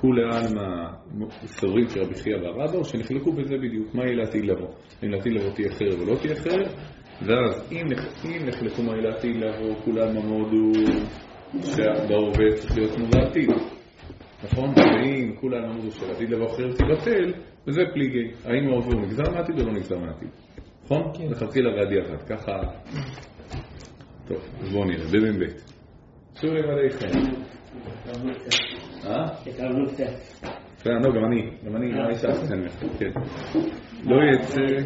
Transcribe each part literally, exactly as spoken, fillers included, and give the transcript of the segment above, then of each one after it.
כולי עלמא סוברים של רבי חייא והרבא, או שנחלקו בזה בדיוק, מה לעתיד לבוא? אם לעתיד לבוא תהיה חרב או לא תהיה חרב, ואז אם, אם נחלקו מה לעתיד לבוא, כולי עלמא מאוד הוא שבהווה צריך להיות כמו לעתיד. נכון? ואם כולי עלמא מאוד הוא שלעתיד לבוא חרב תיבטל, וזה פליגי. האם ההווה הוא נגזר מעתיד או לא נגזר מעתיד? נכון? לחתחילה ועדי אחת, ככה... טוב, אז בואו נראה, בבן בית. שוב למדי חיים. אה? תקרבנו קצת. לא, גם אני, גם אני, גם אישה קטן, כן. לא יצא,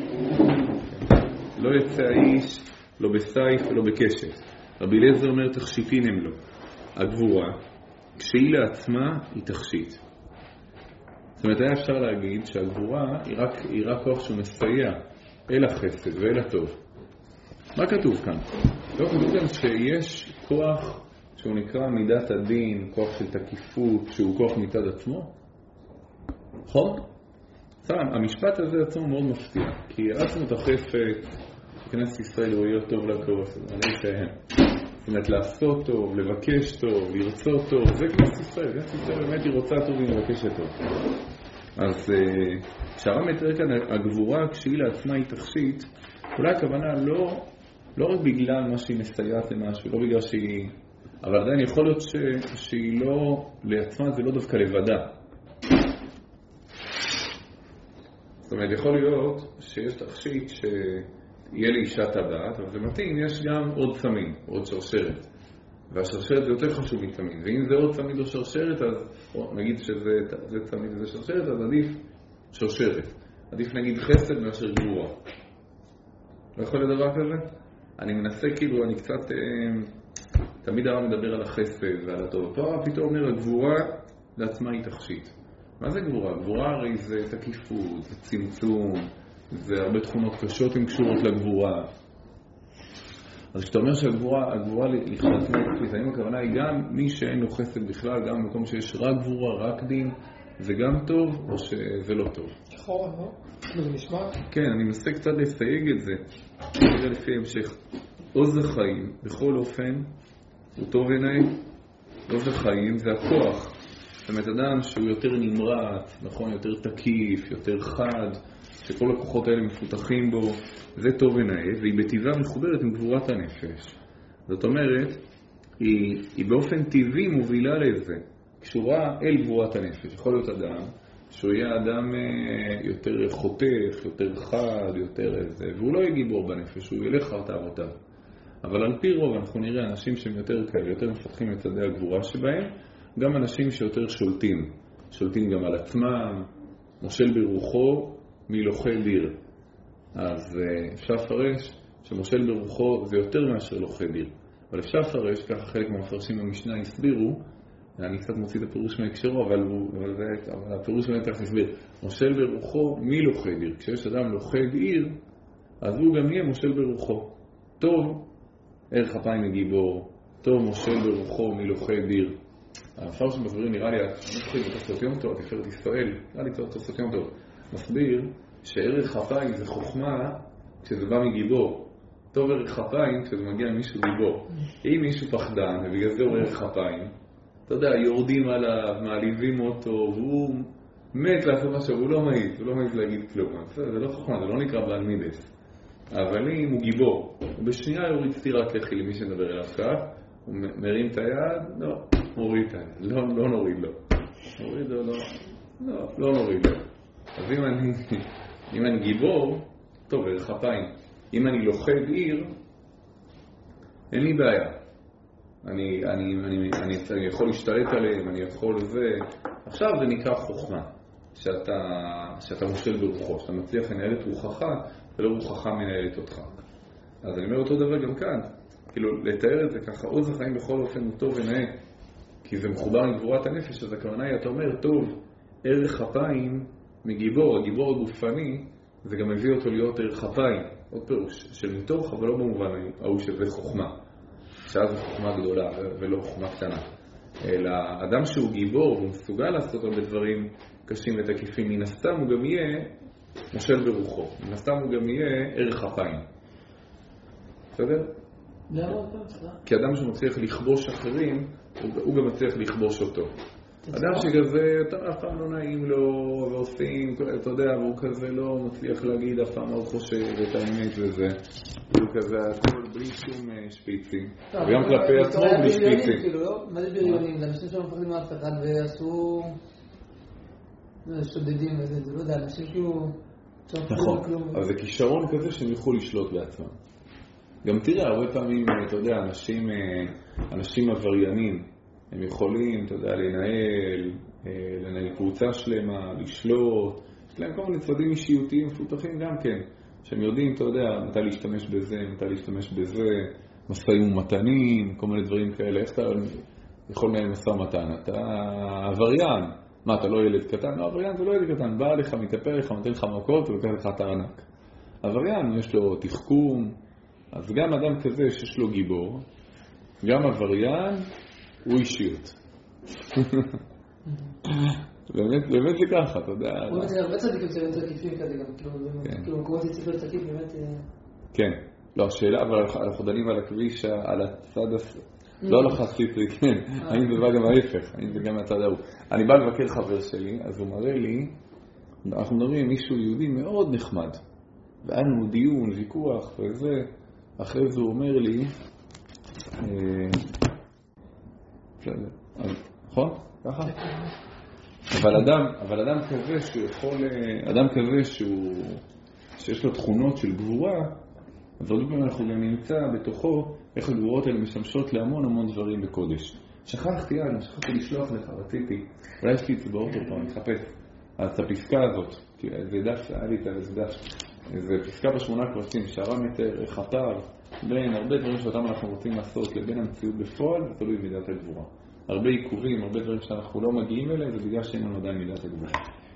לא יצא האיש, לא בסייף ולא בקשת. רבי אליעזר אומר תכשיטין הם לו. הגבורה, כשהיא לעצמה, היא תכשיט. זאת אומרת, היה אפשר להגיד שהגבורה היא רק, היא רק כוח שהוא מסייע אל החסד ואל הטוב. מה כתוב כאן? לא כתוב כאן שיש כוח שהוא נקרא מידת הדין, כוח של תקיפות, שהוא כוח מצד עצמו? נכון? סתם, המשפט הזה עצמו מאוד מפתיע, כי עצמות החפץ, כנסת ישראל הוא יהיה טוב לקרוס, אני אשהם. זאת אומרת, לעשות טוב, לבקש טוב, לרצות טוב, זה כנסת ישראל, כנסת ישראל באמת היא רוצה טוב והיא מבקשת טוב. אז כשהרם מתאר כאן, הגבורה כשהיא לעצמה היא תכשיט, אולי הכוונה לא, לא רק בגלל מה שהיא מסייעת למשהו, לא בגלל שהיא... אבל עדיין יכול להיות ש... שהיא לא, לעצמה זה לא דווקא לבדה. זאת אומרת, יכול להיות שיש תכשיט שיהיה לאישה טבעת, אבל זה מתאים, יש גם עוד צמין, עוד שרשרת. והשרשרת זה יותר חשוב מצמין. ואם זה עוד צמין או שרשרת, אז נגיד שזה צמין וזה שרשרת, אז עדיף שרשרת. עדיף נגיד חסד מאשר גבורה. לא יכול להיות דבר כזה? אני מנסה כאילו, אני קצת... תמיד הרב מדבר על החסד ועל הטוב. פה פתאום אומר, הגבורה לעצמה היא תכשיט. מה זה גבורה? גבורה הרי זה תקיפות, זה צמצום, זה הרבה תכונות קשות עם קשורות לגבורה. אז כשאתה אומר שהגבורה, הגבורה לכשעצמה היא תכשיט, האם הכוונה היא גם מי שאין לו חסד בכלל, גם במקום שיש רק גבורה, רק דין, זה גם טוב או שזה לא טוב? נכון, לא? זה נשמע? כן, אני מנסה קצת לסייג את זה. נראה לפי המשך. עוז החיים, בכל אופן, הוא טוב עיניי. עוז החיים זה הכוח. זאת אומרת, אדם שהוא יותר נמרץ, נכון, יותר תקיף, יותר חד, שכל הכוחות האלה מפותחים בו, זה טוב עיניי, והיא בטבעה מחוברת עם גבורת הנפש. זאת אומרת, היא, היא באופן טבעי מובילה לזה, קשורה אל גבורת הנפש. יכול להיות אדם שהוא יהיה אדם יותר חותך, יותר חד, יותר איזה, והוא לא יהיה גיבור בנפש, הוא ילך אחר תאוותיו. אבל על פי רוב אנחנו נראה אנשים שהם יותר כאלה, יותר מפתחים את צדי הגבורה שבהם, גם אנשים שיותר שולטים, שולטים גם על עצמם, מושל ברוחו מלוחה דיר. אז אפשר לפרש שמושל ברוחו זה יותר מאשר לוחה דיר. אבל אפשר לפרש, ככה חלק מהמפרשים במשנה הסבירו, אני קצת מוציא את הפירוש מהקשרו, אבל, אבל, זה, אבל הפירוש באמת כך הסביר. מושל ברוחו מלוחה דיר. כשיש אדם לוחה דיר, אז הוא גם יהיה מושל ברוחו. טוב, ערך אפיים מגיבור, טוב מושל ברוחו מלוחה דיר. המפרש מבהיר נראה לי, אני חושב את תוספות יום טוב, תפארת ישראל, נראה לי תוספות יום טוב, מסביר שערך אפיים זה חוכמה כשזה בא מגיבור. טוב ערך אפיים כשזה מגיע ממישהו גיבור. אם מישהו פחדן, ובגלל זה הוא ערך אפיים, אתה יודע, יורדים עליו, מעליבים אותו, והוא מת לעשות משהו, הוא לא מעיז, הוא לא מעיז להגיד כלום. זה לא חוכמה, זה לא נקרא בעל מידס. אבל אם הוא גיבור, הוא בשנייה יוריד סתירת לחי למי שנדבר אליו כך, הוא מרים את היד, לא, מוריד את היד, לא, לא נוריד לו. נוריד לו, לא, לא, לא נוריד לו. אז אם אני, אם אני גיבור, טוב, ערך אפיים. אם אני לוחד עיר, אין לי בעיה. אני, אני, אני, אני, אני יכול להשתלט עליהם, אני יכול זה. עכשיו זה נקרא חוכמה, שאתה, שאתה מושל ברוחו, שאתה מצליח לנהל את רוחך, ולא רוחך מנהלת אותך. אז אני אומר אותו דבר גם כאן, כאילו לתאר את זה ככה, עוז החיים בכל אופן הוא טוב ונאה, כי זה מחובר עם גבורת הנפש, אז הכוונה היא, אתה אומר, טוב, ערך אפיים מגיבור, הגיבור הגופני, זה גם מביא אותו להיות ערך אפיים, עוד פירוש, של מתוך, אבל לא במובן ההוא שזה חוכמה. שאז זו חוכמה גדולה ולא חוכמה קטנה. אלא אדם שהוא גיבור והוא מסוגל לעשות הרבה דברים קשים ותקיפים, מן הסתם הוא גם יהיה מושל ברוחו. מן הסתם הוא גם יהיה ערך אפיים. בסדר? למה אתה מצליח? כי אדם שמצליח לכבוש אחרים, הוא גם מצליח לכבוש אותו. אדם שכזה, אף פעם לא נעים לו, ועושים, אתה יודע, והוא כזה לא מצליח להגיד אף פעם מה הוא חושב, את האמת וזה. הוא כזה, הכל בלי שום שפיצים. וגם כלפי עצמו בלי שפיצים. מה זה בריונים? זה אנשים שלא מפחדים מאף אחד ועשו שודדים וזה, זה לא יודע, אנשים כאילו... נכון, אז זה כישרון כזה שהם יוכלו לשלוט בעצמם. גם תראה, הרבה פעמים, אתה יודע, אנשים, אנשים עבריינים, הם יכולים, אתה יודע, לנהל, לנהל קבוצה שלמה, לשלוט, יש להם כל מיני צדדים אישיותיים מפותחים גם כן, שהם יודעים, אתה יודע, מתי להשתמש בזה, מתי להשתמש בזה, משאים ומתנים, כל מיני דברים כאלה. איך אתה יכול לנהל משא ומתן? אתה עבריין. מה, אתה לא ילד קטן? לא, עבריין זה לא ילד קטן. בא לך, מתאפר לך, נותן לך מכות ולוקח לך את הארנק. עבריין, יש לו תחכום. אז גם אדם כזה שיש לו גיבור, גם עבריין, הוא אישיות. באמת, באמת זה ככה, אתה יודע. הוא באמת, הרבה צדיקים זה יותר תקיפים כזה גם, כאילו מקומות יציב יותר תקיף, באמת... כן, לא, השאלה, אבל אנחנו דנים על הכביש, על הצד, לא על החסיטרי, כן, האם זה בא גם ההפך, האם זה גם מהצד ההוא. אני בא לבקר חבר שלי, אז הוא מראה לי, אנחנו מדברים עם מישהו יהודי מאוד נחמד, והיה לנו דיון, ויכוח וזה, אחרי זה הוא אומר לי, נכון? ככה? אבל אדם, אבל אדם כזה שהוא יכול, אדם כזה שהוא, שיש לו תכונות של גבורה, אז עוד פעם אנחנו גם נמצא בתוכו איך הגבורות האלה משמשות להמון המון דברים בקודש. שכחתי, אני שכחתי לשלוח לך, רציתי, אולי יש לי את זה באוטו פה, אני אחפש. אז את הפסקה הזאת, זה דף, היה לי את זה דף, זה פסקה בשמונה קבצים, שהר"ם מתאר חתר בין הרבה דברים שאותם אנחנו רוצים לעשות לבין המציאות בפועל, זה תלוי במידת הגבורה. הרבה עיכובים, הרבה דברים שאנחנו לא מגיעים אליהם, זה בגלל שאין לנו עדיין מידת הגבורה.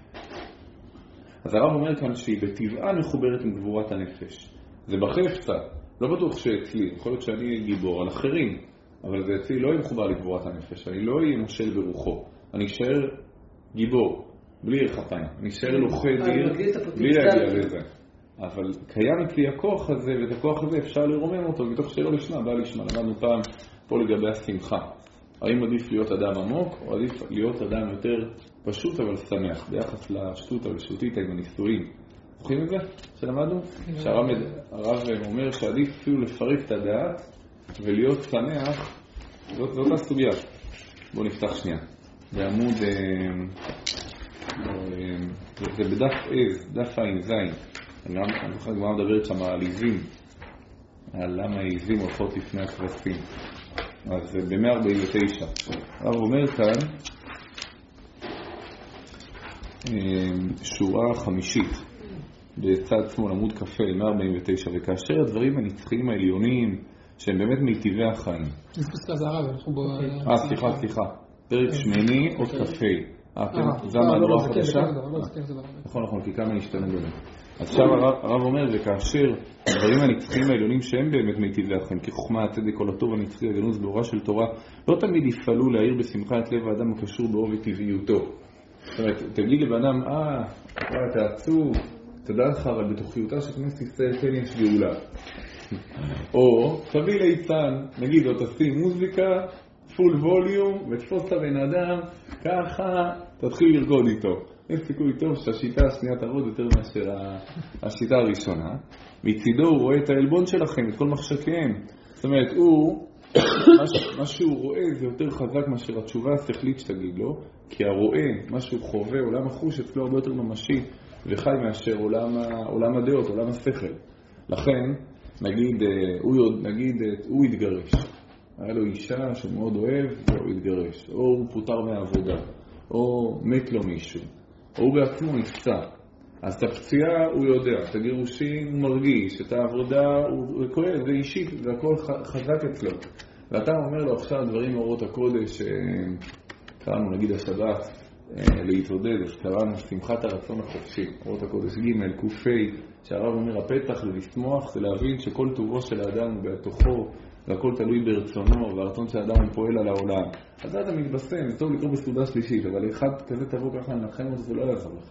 אז הרב אומר כאן שהיא בטבעה מחוברת עם גבורת הנפש. זה בחפצה, לא בטוח שאצלי, יכול להיות שאני גיבור על אחרים, אבל זה אצלי לא יהיה מחובר לגבורת הנפש, אני לא אהיה מושל ברוחו, אני אשאר גיבור, בלי יחתיים, אני אשאר לוחד עיר, בלי להגיע לזה. אבל קיים אצלי הכוח הזה, ואת הכוח הזה אפשר לרומם אותו, מתוך שלא לשמה, בא לשמה. למדנו פעם פה לגבי השמחה. האם עדיף להיות אדם עמוק, או עדיף להיות אדם יותר פשוט אבל שמח, ביחס לשטות הלשותית עם הניסויים. זוכרים את זה? שלמדנו? שהרב אומר שעדיף אפילו לפרק את הדעת ולהיות שמח, זאת, זאת הסוגיה. בואו נפתח שנייה. בעמוד, זה בדף עז, דף עין זין. אני זוכר כבר מדברת שם על עיזים, על למה העיזים הולכות לפני הכבשים. אז ב-מאה ארבעים ותשע. הרב אומר כאן, שורה חמישית, בצד שמאל, עמוד קפה, מאה ארבעים ותשע, וכאשר הדברים הנצחיים העליונים, שהם באמת מיטיבי החיים. זה פסקה זה הרב, אנחנו בו... אה, סליחה, סליחה. פרק שמיני, עוד קפה. אה, כן, זה המהדורה החדשה? נכון, נכון, כי כמה נשתנו באמת. אז עכשיו הרב אומר, וכאשר הדברים הנצחיים העליונים שהם באמת מיטיבי החיים, כחוכמה, הצדק, כל הטוב הנצחי, הגנוז באורה של תורה, לא תמיד יפעלו להעיר בשמחה את לב האדם הקשור בעובי טבעיותו. זאת אומרת, תגיד לבאדם, אה, אתה עצוב, תדע לך, אבל בתוכיותה של כנסת ישראל כן יש גאולה. או, תביא ליצן, נגיד, או תשים מוזיקה, פול ווליום, ותפוס את הבן אדם, ככה תתחיל לרקוד איתו. יש סיכוי טוב שהשיטה השנייה תעבוד יותר מאשר השיטה הראשונה. מצידו הוא רואה את העלבון שלכם, את כל מחשקיהם. זאת אומרת, הוא, מה שהוא רואה זה יותר חזק מאשר התשובה השכלית שתגיד לו, כי הרואה, מה שהוא חווה, עולם החוש אצלו הרבה יותר ממשי וחי מאשר עולם, עולם הדעות, עולם השכל. לכן, נגיד, הוא, נגיד, הוא התגרש. היה לו אישה שהוא מאוד אוהב, והוא התגרש. או הוא פוטר מהעבודה, או מת לו מישהו. או הוא בעצמו נפצע. אז את הפציעה הוא יודע, את הגירושים הוא מרגיש, את העבודה הוא כואב, זה אישית, זה הכל חזק אצלו. ואתה אומר לו עכשיו דברים מאורות הקודש, קראנו נגיד השבת, להתעודד, אז קראנו שמחת הרצון החופשי, אורות הקודש ג' קופי, שהרב אומר הפתח ולשמוח זה להבין שכל טובו של האדם הוא בתוכו, והכל תלוי ברצונו, והרצון של האדם פועל על העולם. אז אתה מתבשם, זה טוב לקרוא בסעודה שלישית, אבל אחד כזה תבוא ככה לנחם אותו, זה לא יעזור לך.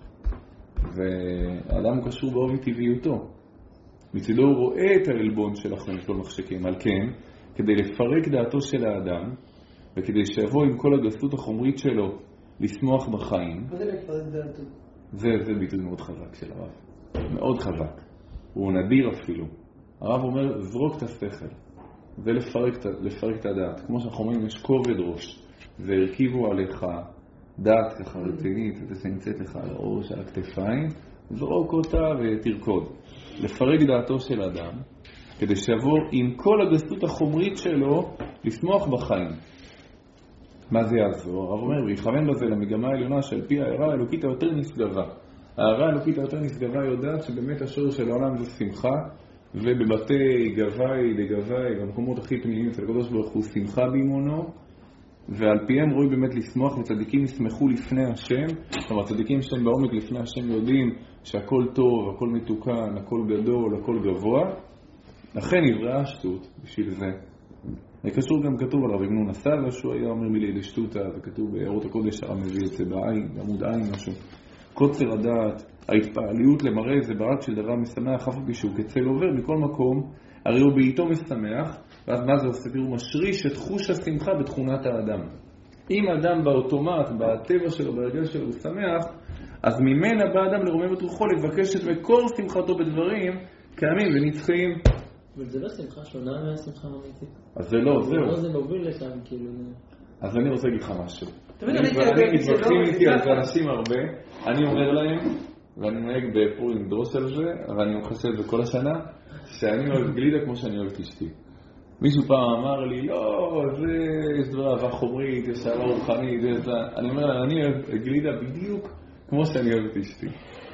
והאדם הוא קשור בעובי טבעיותו. מצידו הוא רואה את העלבון שלכם, כל מחשקים, על כן, כדי לפרק דעתו של האדם, וכדי שיבוא עם כל הגסות החומרית שלו, לשמוח בחיים. מה זה לפרק דעתו? זה, זה ביטוי מאוד חזק של הרב. מאוד חזק. הוא נדיר אפילו. הרב אומר, זרוק את השכל. זה לפרק, לפרק את הדעת. כמו שאנחנו אומרים, יש כובד ראש. והרכיבו עליך דעת ככה רצינית, זה שנמצאת לך על הראש, על הכתפיים, זרוק אותה ותרקוד. לפרק דעתו של אדם, כדי שיבוא עם כל הגסות החומרית שלו, לשמוח בחיים. מה זה יעזור? הרב אומר, ויכוון בזה למגמה העליונה של פי ההערה האלוקית היותר נשגבה. ההערה האלוקית היותר נשגבה יודעת שבאמת השורש של העולם זה שמחה, ובבתי גווי לגווי, במקומות הכי פנימיים של הקדוש ברוך הוא שמחה בימונו, ועל פיהם רואי באמת לשמוח, וצדיקים ישמחו לפני השם. כלומר, צדיקים שהם בעומק לפני השם יודעים שהכל טוב, הכל מתוקן, הכל גדול, הכל גבוה. לכן נבראה השטות בשביל זה. זה קשור גם כתוב על רבי אבנון הסבא, שהוא היה אומר מילי לשטותה, וכתוב בארות הקודש הרב מביא את זה בעין, בעמוד עין משהו. קוצר הדעת, ההתפעליות למראה זה ברק של דבר משמח, אף על פי שהוא כצל עובר מכל מקום, הרי הוא בעיתו משמח, ואז מה זה עושה? הוא משריש את חוש השמחה בתכונת האדם. אם אדם באוטומט, בטבע שלו, ברגל שלו, הוא שמח, אז ממנה בא אדם לרומם את רוחו, לבקש את מקור שמחתו בדברים קיימים ונצחיים. אבל זה לא שמחה שונה מהשמחה האמיתית. אז זה לא, זהו. לא זה מוביל לשם, כאילו. אז אני רוצה להגיד לך משהו. תמיד אני מתווכחים איתי על זה אנשים הרבה, אני אומר להם, ואני נוהג בפורים דרוס על זה, אבל אני מחשב את זה כל השנה, שאני אוהב גלידה כמו שאני אוהב אשתי. מישהו פעם אמר לי, לא, זה, יש דבר אהבה חומרית, יש אהבה רוחנית, זה, אני אומר לה, אני אוהב גלידה בדיוק כמו שאני אוהב את אשתי.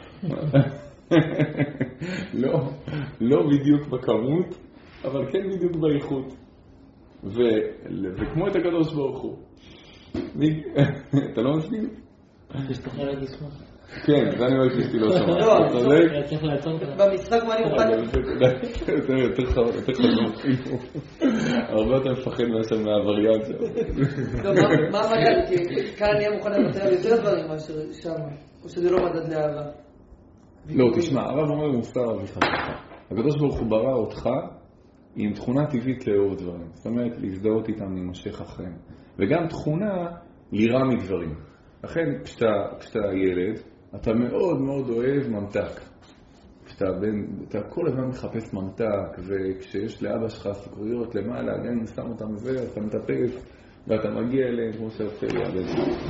לא, לא בדיוק בכמות, אבל כן בדיוק באיכות. וכמו את הקדוש ברוך הוא. אתה לא מסכים? יש לך ילד לשמוח. כן, זה אני אוהב שאשתי לא שמע. לא, צריך לעצום כזה. במשחק מה אני מוכן? זה יותר חזור. הרבה יותר מפחד מהשם מהווריאנט שלו. מה המדד? כי כאן אני אהיה מוכן לוותר על יותר דברים מאשר שם. או שזה לא מדד לאהבה? לא, תשמע, הרב אומר מוסר אביך. הקדוש ברוך הוא ברא אותך עם תכונה טבעית לאהוב דברים. זאת אומרת, להזדהות איתם, להימשך אחריהם. וגם תכונה לירה מדברים. לכן, כשאתה, כשאתה ילד, אתה מאוד מאוד אוהב ממתק. כשאתה בן, אתה כל הזמן מחפש ממתק, וכשיש לאבא שלך סוכריות למעלה, גם אם שם אותם זה, אתה מטפס, ואתה מגיע אליהם כמו שעושה לי הבן.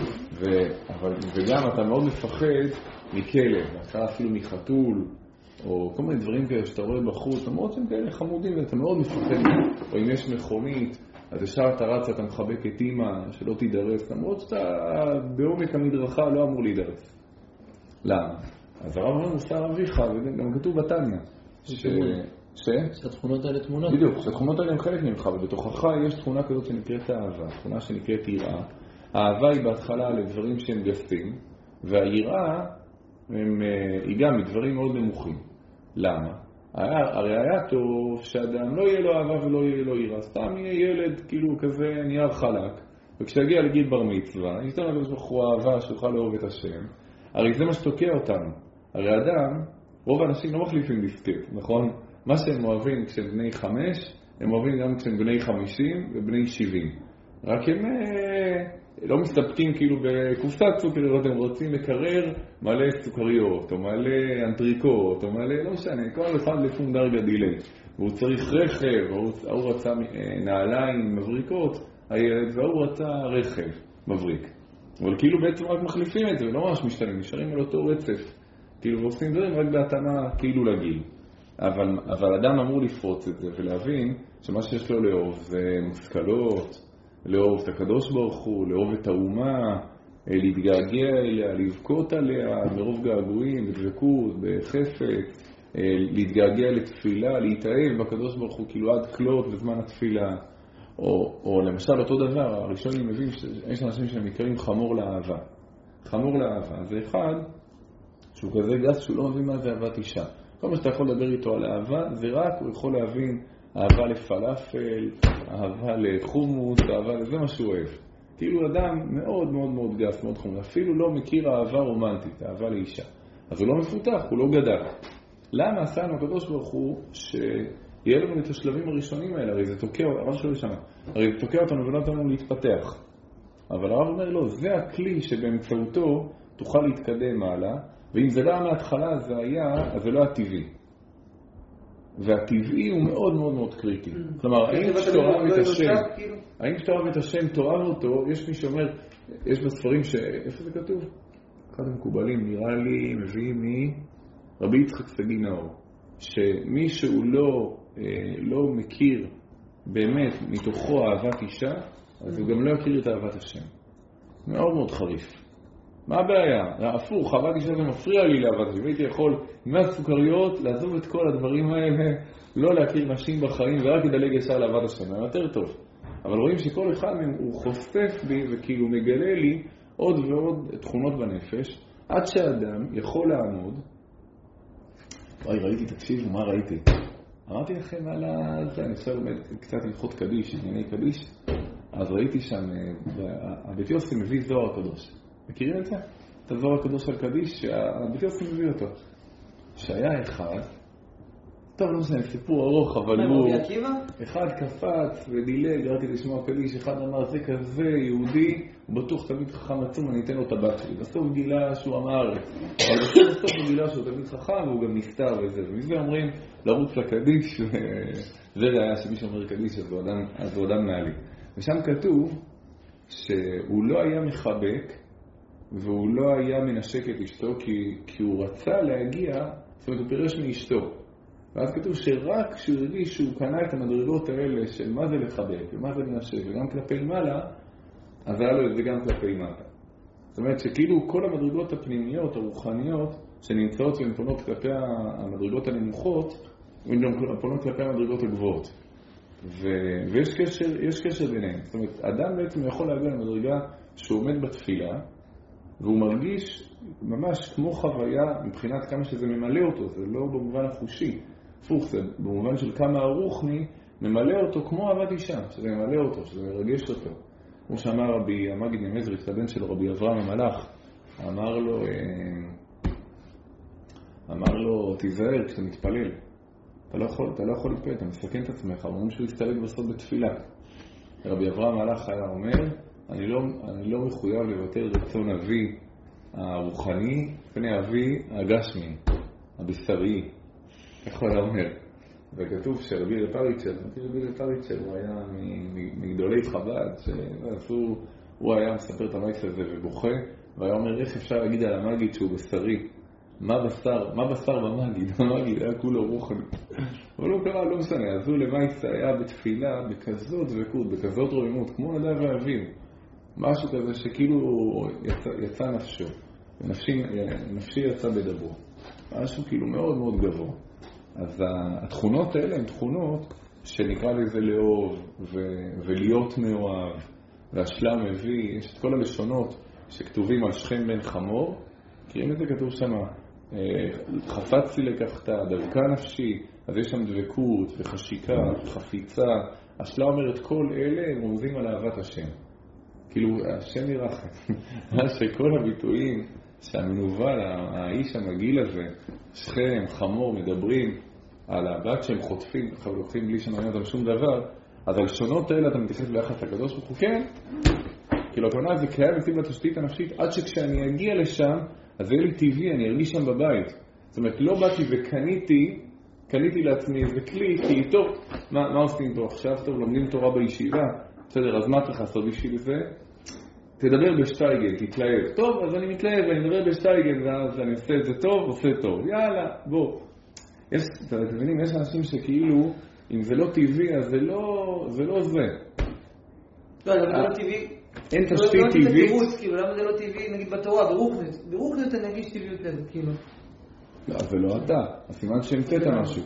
וגם אתה מאוד מפחד מכלב, אתה אפילו מחתול, או כל מיני דברים כאלה שאתה רואה בחוץ, למרות שהם כאלה חמודים, ואתה מאוד מפחד, או אם יש מכונית, אז ישר אתה רץ, אתה מחבק את אמא, שלא תידרס, למרות שאתה בעומק המדרכה לא אמור להידרס. למה? אז הרב אומר מוסר אביך, וגם כתוב בתניא, ש... ש... שהתכונות האלה תמונות. בדיוק, שהתכונות האלה הן חלק ממך, ובתוכך יש תכונה כזאת שנקראת אהבה, תכונה שנקראת יראה. האהבה היא בהתחלה לדברים שהם גסים, והיראה היא גם מדברים מאוד נמוכים. למה? הרי היה טוב שאדם לא יהיה לו אהבה ולא יהיה לו יראה, סתם יהיה ילד כאילו כזה נייר חלק, וכשתגיע לגיל בר מצווה, ניתן לו זכו אהבה שיוכל לאהוב את השם, הרי זה מה שתוקע אותנו. הרי אדם, רוב האנשים לא מחליפים דיסקט, נכון? מה שהם אוהבים כשהם בני חמש, הם אוהבים גם כשהם בני חמישים ובני שבעים. רק הם לא מסתפקים כאילו בקופסת סוכריות, הם רוצים לקרר מלא סוכריות, או מלא אנטריקות, או מלא, לא משנה, כל אחד לפון דרגה דילי. והוא צריך רכב, הוא רצה נעליים מבריקות, הילד, והוא רצה רכב מבריק. אבל כאילו בעצם רק מחליפים את זה, ולא ממש משתנים, נשארים על אותו רצף. כאילו ועושים דברים רק בהתאמה כאילו לגיל. אבל, אבל אדם אמור לפרוץ את זה ולהבין שמה שיש לו לאהוב זה מושכלות, לאהוב את הקדוש ברוך הוא, לאהוב את האומה, להתגעגע אליה, לבכות עליה מרוב געגועים, בדבקות, בחפץ, להתגעגע לתפילה, להתאהב בקדוש ברוך הוא כאילו עד כלות בזמן התפילה. או, או למשל אותו דבר, הראשונים מבין שיש אנשים שנקראים חמור לאהבה. חמור לאהבה זה אחד שהוא כזה גס שהוא לא מבין מה זה אהבת אישה. כל מה שאתה יכול לדבר איתו על אהבה זה רק הוא יכול להבין אהבה לפלאפל, אהבה לחומוס, אהבה לזה מה שהוא אוהב. כאילו אדם מאוד מאוד מאוד גס, מאוד חומוס, אפילו לא מכיר אהבה רומנטית, אהבה לאישה. אז הוא לא מפותח, הוא לא גדל. למה עשה לנו הקדוש ברוך הוא שיהיה לנו את השלבים הראשונים האלה? הרי זה תוקע, הרב שלו שמה, הרי זה תוקע אותנו ולא נתנו לנו להתפתח. אבל הרב אומר לו, זה הכלי שבאמצעותו תוכל להתקדם הלאה, ואם זה לא היה מההתחלה זה היה, אז זה לא הטבעי. והטבעי הוא מאוד מאוד מאוד קריטי. כלומר, האם שתאהב את השם, האם שתאהב את השם, תאהב אותו, יש מי שאומר, יש בספרים ש... איפה זה כתוב? אחד המקובלים, נראה לי, מביא מרבי יצחק שגיא נאור, שמי שהוא לא, לא מכיר באמת מתוכו אהבת אישה, אז הוא גם לא יכיר את אהבת השם. מאוד מאוד חריף. מה הבעיה? הפוך, אהבת אישה זה מפריע לי לאהבת השם. הייתי יכול מהסוכריות לעזוב את כל הדברים האלה, לא להכיר נשים בחיים ורק לדלג ישר לאהבת השם. זה יותר טוב. אבל רואים שכל אחד מהם הוא חושף בי וכאילו מגלה לי עוד ועוד תכונות בנפש, עד שהאדם יכול לעמוד. וואי, ראיתי, תקשיבו, מה ראיתי? אמרתי לכם על זה, אני חושב קצת הלכות קדיש, ענייני קדיש, אז ראיתי שם, הבית יוסי מביא זוהר הקדוש. מכירים את זה? את הזוהר הקדוש על קדיש, שהבית יוסי מביא אותו. שהיה אחד, טוב, לא משנה, סיפור ארוך, אבל הוא... אחד קפץ ודילג, ראיתי לשמוע קדיש, אחד אמר, זה כזה יהודי, הוא בטוח תמיד חכם עצום, אני אתן לו את הבת שלי. בסוף גילה שהוא אמר, אבל בסוף הוא גילה שהוא תמיד חכם, והוא גם נסתר וזה. ומזה אומרים, לרוץ לקדיש, וזה היה שמי שאומר קדיש, אז הוא אדם מעלי. ושם כתוב שהוא לא היה מחבק, והוא לא היה מנשק את אשתו, כי, כי הוא רצה להגיע, זאת אומרת, הוא פירש מאשתו. ואז כתוב שרק כשהוא הרגיש שהוא קנה את המדרגות האלה של מה זה לחבק ומה זה מנשק וגם כלפי מעלה, אז היה לו את זה גם כלפי מטה. זאת אומרת שכאילו כל המדרגות הפנימיות, הרוחניות, שנמצאות ומפונות כלפי המדרגות הנמוכות, הן גם פונות כלפי המדרגות הגבוהות. ו... ויש קשר, יש קשר ביניהם. זאת אומרת, אדם בעצם יכול להגיע למדרגה שהוא עומד בתפילה, והוא מרגיש ממש כמו חוויה מבחינת כמה שזה ממלא אותו, זה לא במובן החושי. הפוך, זה במובן של כמה הרוחני ממלא אותו כמו אהבת אישה, שזה ממלא אותו, שזה מרגש אותו. כמו שאמר רבי המגיד ממזריץ', הבן של רבי אברהם המלאך, אמר לו, אמר לו, תיזהר כשאתה מתפלל. אתה לא יכול, אתה לא יכול להתפלל, אתה מסכן את עצמך, אומרים שהוא יסתלק בסוף בתפילה. רבי אברהם המלאך היה אומר, אני לא, אני לא מחויב לבטל רצון אבי הרוחני פני אבי הגשמי, הבשרי. איך הוא היה אומר? וכתוב שרבי לפריצ'ר, רבי לפריצ'ר, הוא היה מגדולי חב"ד, שעשו, הוא היה מספר את המייס הזה ובוכה, והיה אומר, איך אפשר להגיד על המגיד שהוא בשרי? מה בשר? מה בשר במגיד? המגיד היה כולו רוחני. אבל לא קרה, לא משנה, אז הוא למייס היה בתפילה, בכזאת דבקות, בכזאת רוממות, כמו נדב ואביו. משהו כזה שכאילו יצא, יצא נפשו, ונפשי, נפשי יצא בדברו. משהו כאילו מאוד מאוד גבוה. אז התכונות האלה הן תכונות שנקרא לזה לאהוב ו- ולהיות מאוהב, והשלה מביא, יש את כל הלשונות שכתובים על שכם בן חמור, כי אם זה כתוב שם, חפצתי לקחתה, דרכה נפשי, אז יש שם דבקות וחשיקה וחפיצה. השלה אומרת כל אלה הם רומזים על אהבת השם. כאילו, השם ירחם. מה שכל הביטויים שהמנוול, האיש המגיל הזה, שכם, חמור, מדברים על הבת שהם חוטפים, לוקחים בלי שמעניין אותם שום דבר, אז הלשונות האלה אתה מתייחס ביחס לקדוש ברוך הוא, כן? כאילו, הכוונה זה קיים אצלי בתשתית הנפשית, עד שכשאני אגיע לשם, אז יהיה לי טבעי, אני ארגיש שם בבית. זאת אומרת, לא באתי וקניתי, קניתי לעצמי איזה כלי, כי טוב, מה, מה עושים פה עכשיו? טוב, לומדים תורה בישיבה, בסדר, אז מה צריך לעשות בשביל זה? תדבר בשטייגן, תתלהב. טוב, אז אני מתלהב, אני מדבר בשטייגן, ואז אני עושה את זה טוב, עושה טוב. יאללה, בוא. יש, אתם מבינים, יש אנשים שכאילו, אם זה לא טבעי, אז זה לא זה. לא זה. לא, זה לא טבעי. אין תשתית טבעית. למה זה לא טבעי, נגיד בתורה, ברוכנות. ברוכנות אני אגיש טבעיות לזה, כאילו. לא, זה לא אתה. הסימן שהמצאת משהו.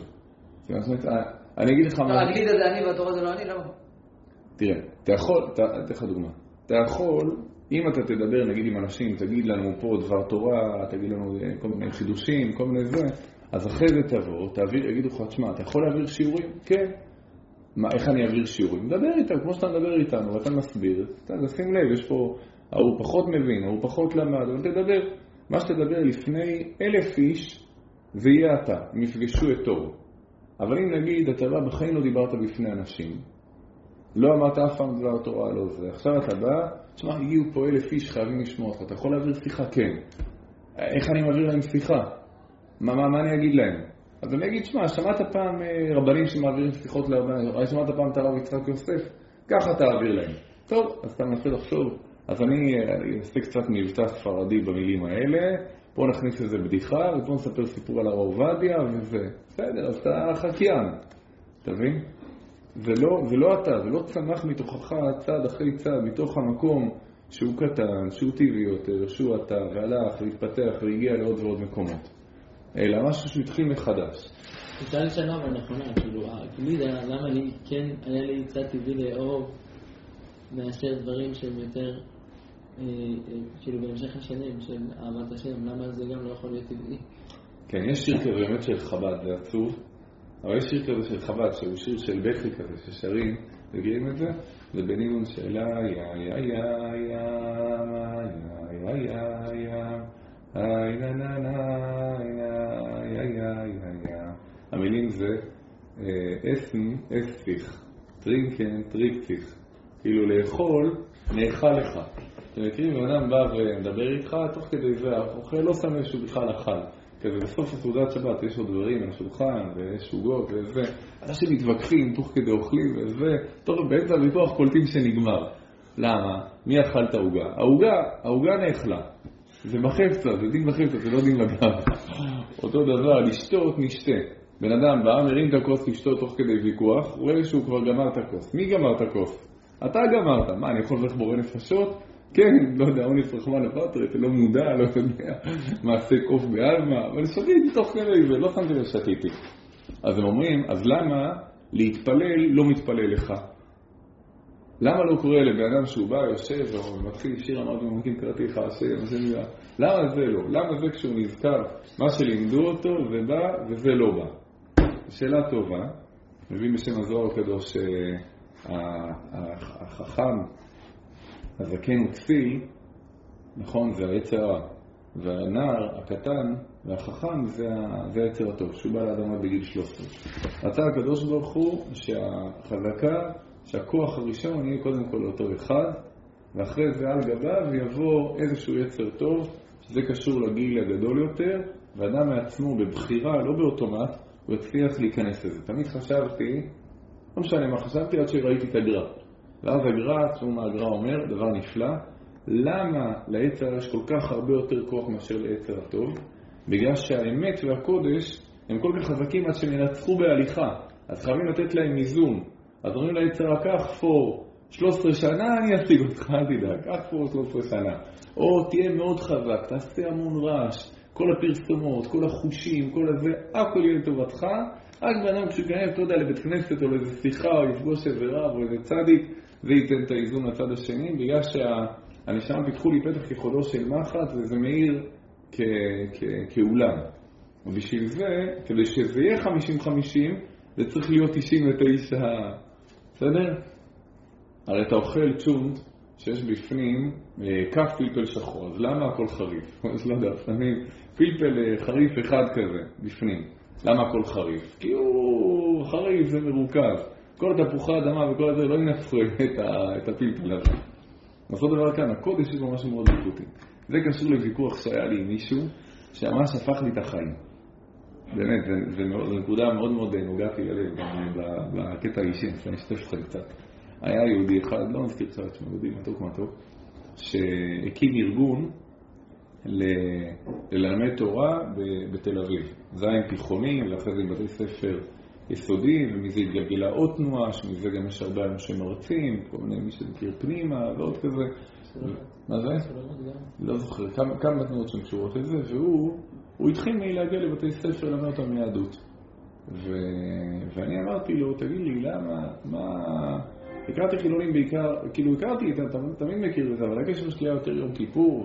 אני אגיד לך מה... אני אגיד את זה אני, והתורה זה לא אני, למה? תראה, אתה יכול, אתן לך דוגמה. אתה יכול, אם אתה תדבר נגיד עם אנשים, תגיד לנו פה דבר תורה, תגיד לנו כל מיני חידושים, כל מיני זה, אז אחרי זה תבוא, תעביר, יגידו לך, תשמע, אתה יכול להעביר שיעורים? כן. מה, איך אני אעביר שיעורים? מדבר איתם, כמו שאתה מדבר איתנו, ואתה מסביר, אתה שים לב, יש פה, הוא פחות מבין, הוא פחות למד, אבל תדבר, מה שתדבר לפני אלף איש, זה יהיה אתה, הם יפגשו את תור. אבל אם נגיד, אתה בא, בחיים לא דיברת בפני אנשים, לא אמרת אף פעם דבר תורה, לא זה. עכשיו אתה בא, תשמע, הגיעו פה אלף איש חייבים לשמוע אותך, אתה יכול להעביר שיחה? כן. איך אני מעביר להם שיחה? מה, מה, מה אני אגיד להם? אז אני אגיד, תשמע, שמעת פעם רבנים שמעבירים שיחות לרבנים, שמעת פעם את הרב יצחק יוסף? ככה תעביר להם. טוב, אז אתה מנסה לחשוב. אז אני אעשה קצת מבטא ספרדי במילים האלה, בואו נכניס איזה בדיחה, ובואו נספר סיפור על הרב עובדיה, וזה. בסדר, אז אתה חקיין. תבין? זה לא, זה לא אתה, זה לא צמח מתוכך צעד אחרי צעד, מתוך המקום שהוא קטן, שהוא טבעי יותר, שהוא אתה, והלך והתפתח והגיע לעוד ועוד מקומות. אלא משהו שהוא התחיל מחדש. תשאל שאלה אבל נכונה, כאילו, הגלידה, למה לי כן היה לי צד טבעי לאהוב מאשר דברים שהם יותר, כאילו בהמשך השנים של אהבת השם, למה זה גם לא יכול להיות טבעי? כן, יש שיר כזה באמת של חב"ד, זה עצוב, אבל יש שיר כזה של חב"ד, שהוא שיר של בכי כזה, ששרים, מגיעים את זה, זה בניגון שאלה, יא יא יא יא יא יא יא יא איי נה נה נה יא יא יא יא. המילים זה אסן אספיך, טרינקן טריקציך, כאילו לאכול נאכל לך. אתם מכירים, ואדם בא ומדבר איתך, תוך כדי זה האוכל לא שם שהוא בכלל אכל. כזה בסוף הסעודת שבת יש עוד דברים על השולחן ויש שוגות וזה, אנשים מתווכחים תוך כדי אוכלים וזה, טוב, באמצע הוויכוח קולטים שנגמר. למה? מי אכל את העוגה? העוגה, העוגה נאכלה. זה בחפצה, זה דין בחפצה, זה לא דין לגב. אותו דבר, לשתות, נשתה. בן אדם בא, מרים את הכוס לשתות תוך כדי ויכוח, הוא רואה שהוא כבר גמר את הכוס. מי גמר את הכוס? אתה גמרת. מה, אני יכול לברך בורא נפשות? כן, לא יודע, אונס רחמן לפטר, אתה לא מודע, לא יודע, מעשה קוף בעלמה, אבל שתיתי תוך כדי זה, לא שמתי לשתיתי. אז הם אומרים, אז למה להתפלל לא מתפלל לך? למה לא קורא לבן אדם שהוא בא, יושב, ומתחיל שיר אמרת ומקים קראתי לך השם, השם יהיה. למה זה לא? למה זה כשהוא נזכר מה שלימדו אותו, זה בא וזה לא בא? שאלה טובה, מבין בשם הזוהר הקדוש שהחכם, הזקן וכסיל, נכון, זה היצר הרע, והנער הקטן והחכם זה, זה היצר הטוב, שהוא בא לאדמה בגיל שלוש עשרה. רצה הקדוש ברוך הוא שהחזקה, שהכוח הראשון יהיה קודם כל אותו אחד, ואחרי זה על גביו יבוא איזשהו יצר טוב, שזה קשור לגיל הגדול יותר, ואדם מעצמו בבחירה, לא באוטומט, הוא יצליח להיכנס לזה. תמיד חשבתי, לא משנה מה חשבתי, עד שראיתי את הגר"א. ואז הגר"א, תשמעו מה הגר"א אומר, דבר נפלא, למה ליצר יש כל כך הרבה יותר כוח מאשר ליצר הטוב? בגלל שהאמת והקודש הם כל כך חזקים עד שהם ינצחו בהליכה, אז חייבים לתת להם איזון. אז אומרים ליצר, קח פור שלוש עשרה שנה, אני אשיג אותך, אל תדאג, קח פור שלוש עשרה שנה. או תהיה מאוד חזק, תעשה המון רעש, כל הפרסומות, כל החושים, כל הזה, הכל יהיה לטובתך, רק בנם כשגנב, אתה יודע, לבית כנסת או לאיזה שיחה, או יפגוש איזה רב או איזה צדיק, זה ייתן את האיזון לצד השני, בגלל שהנשמה פיתחו לי פתח כחודו של מחט, וזה מאיר כאולם. ובשביל זה, כדי שזה יהיה חמישים חמישים, זה צריך להיות תשעים ותשע, בסדר? הרי אתה אוכל צ'ונט שיש בפנים כף פלפל שחור, אז למה הכל חריף? אז לא יודע, שמים פלפל חריף אחד כזה בפנים. למה הכל חריף? כי הוא חריף, זה מרוכז. כל התפוחי האדמה וכל הזה לא ינצחו את הפלפל הזה. בסופו דבר כאן, הקודש יש לו משהו מאוד איכותי. זה קשור לוויכוח שהיה לי עם מישהו שממש הפך לי את החיים. באמת, זו נקודה מאוד מאוד נוגעת לי ללב בקטע האישי, שאני אשתף לך קצת. היה יהודי אחד, לא נזכיר קצת שמו, יהודי מתוק מתוק, שהקים ארגון ללמד תורה בתל אביב. זה היה עם תיכונים, ואחרי זה עם בתי ספר יסודיים, ומזה התגלגלה עוד תנועה, שמזה גם יש הרבה אנשים מרצים, כל מיני מי שמכיר פנימה ועוד כזה. מה זה? לא זוכר, כמה תנועות שהן קשורות לזה, והוא הוא התחיל להגיע לבתי ספר ללמד אותם מיהדות. ואני אמרתי לו, תגיד לי, למה, מה... הכרתי חילונים בעיקר, כאילו הכרתי איתם, תמיד מכיר את זה, אבל הקשר שלי היה יותר יום כיפור,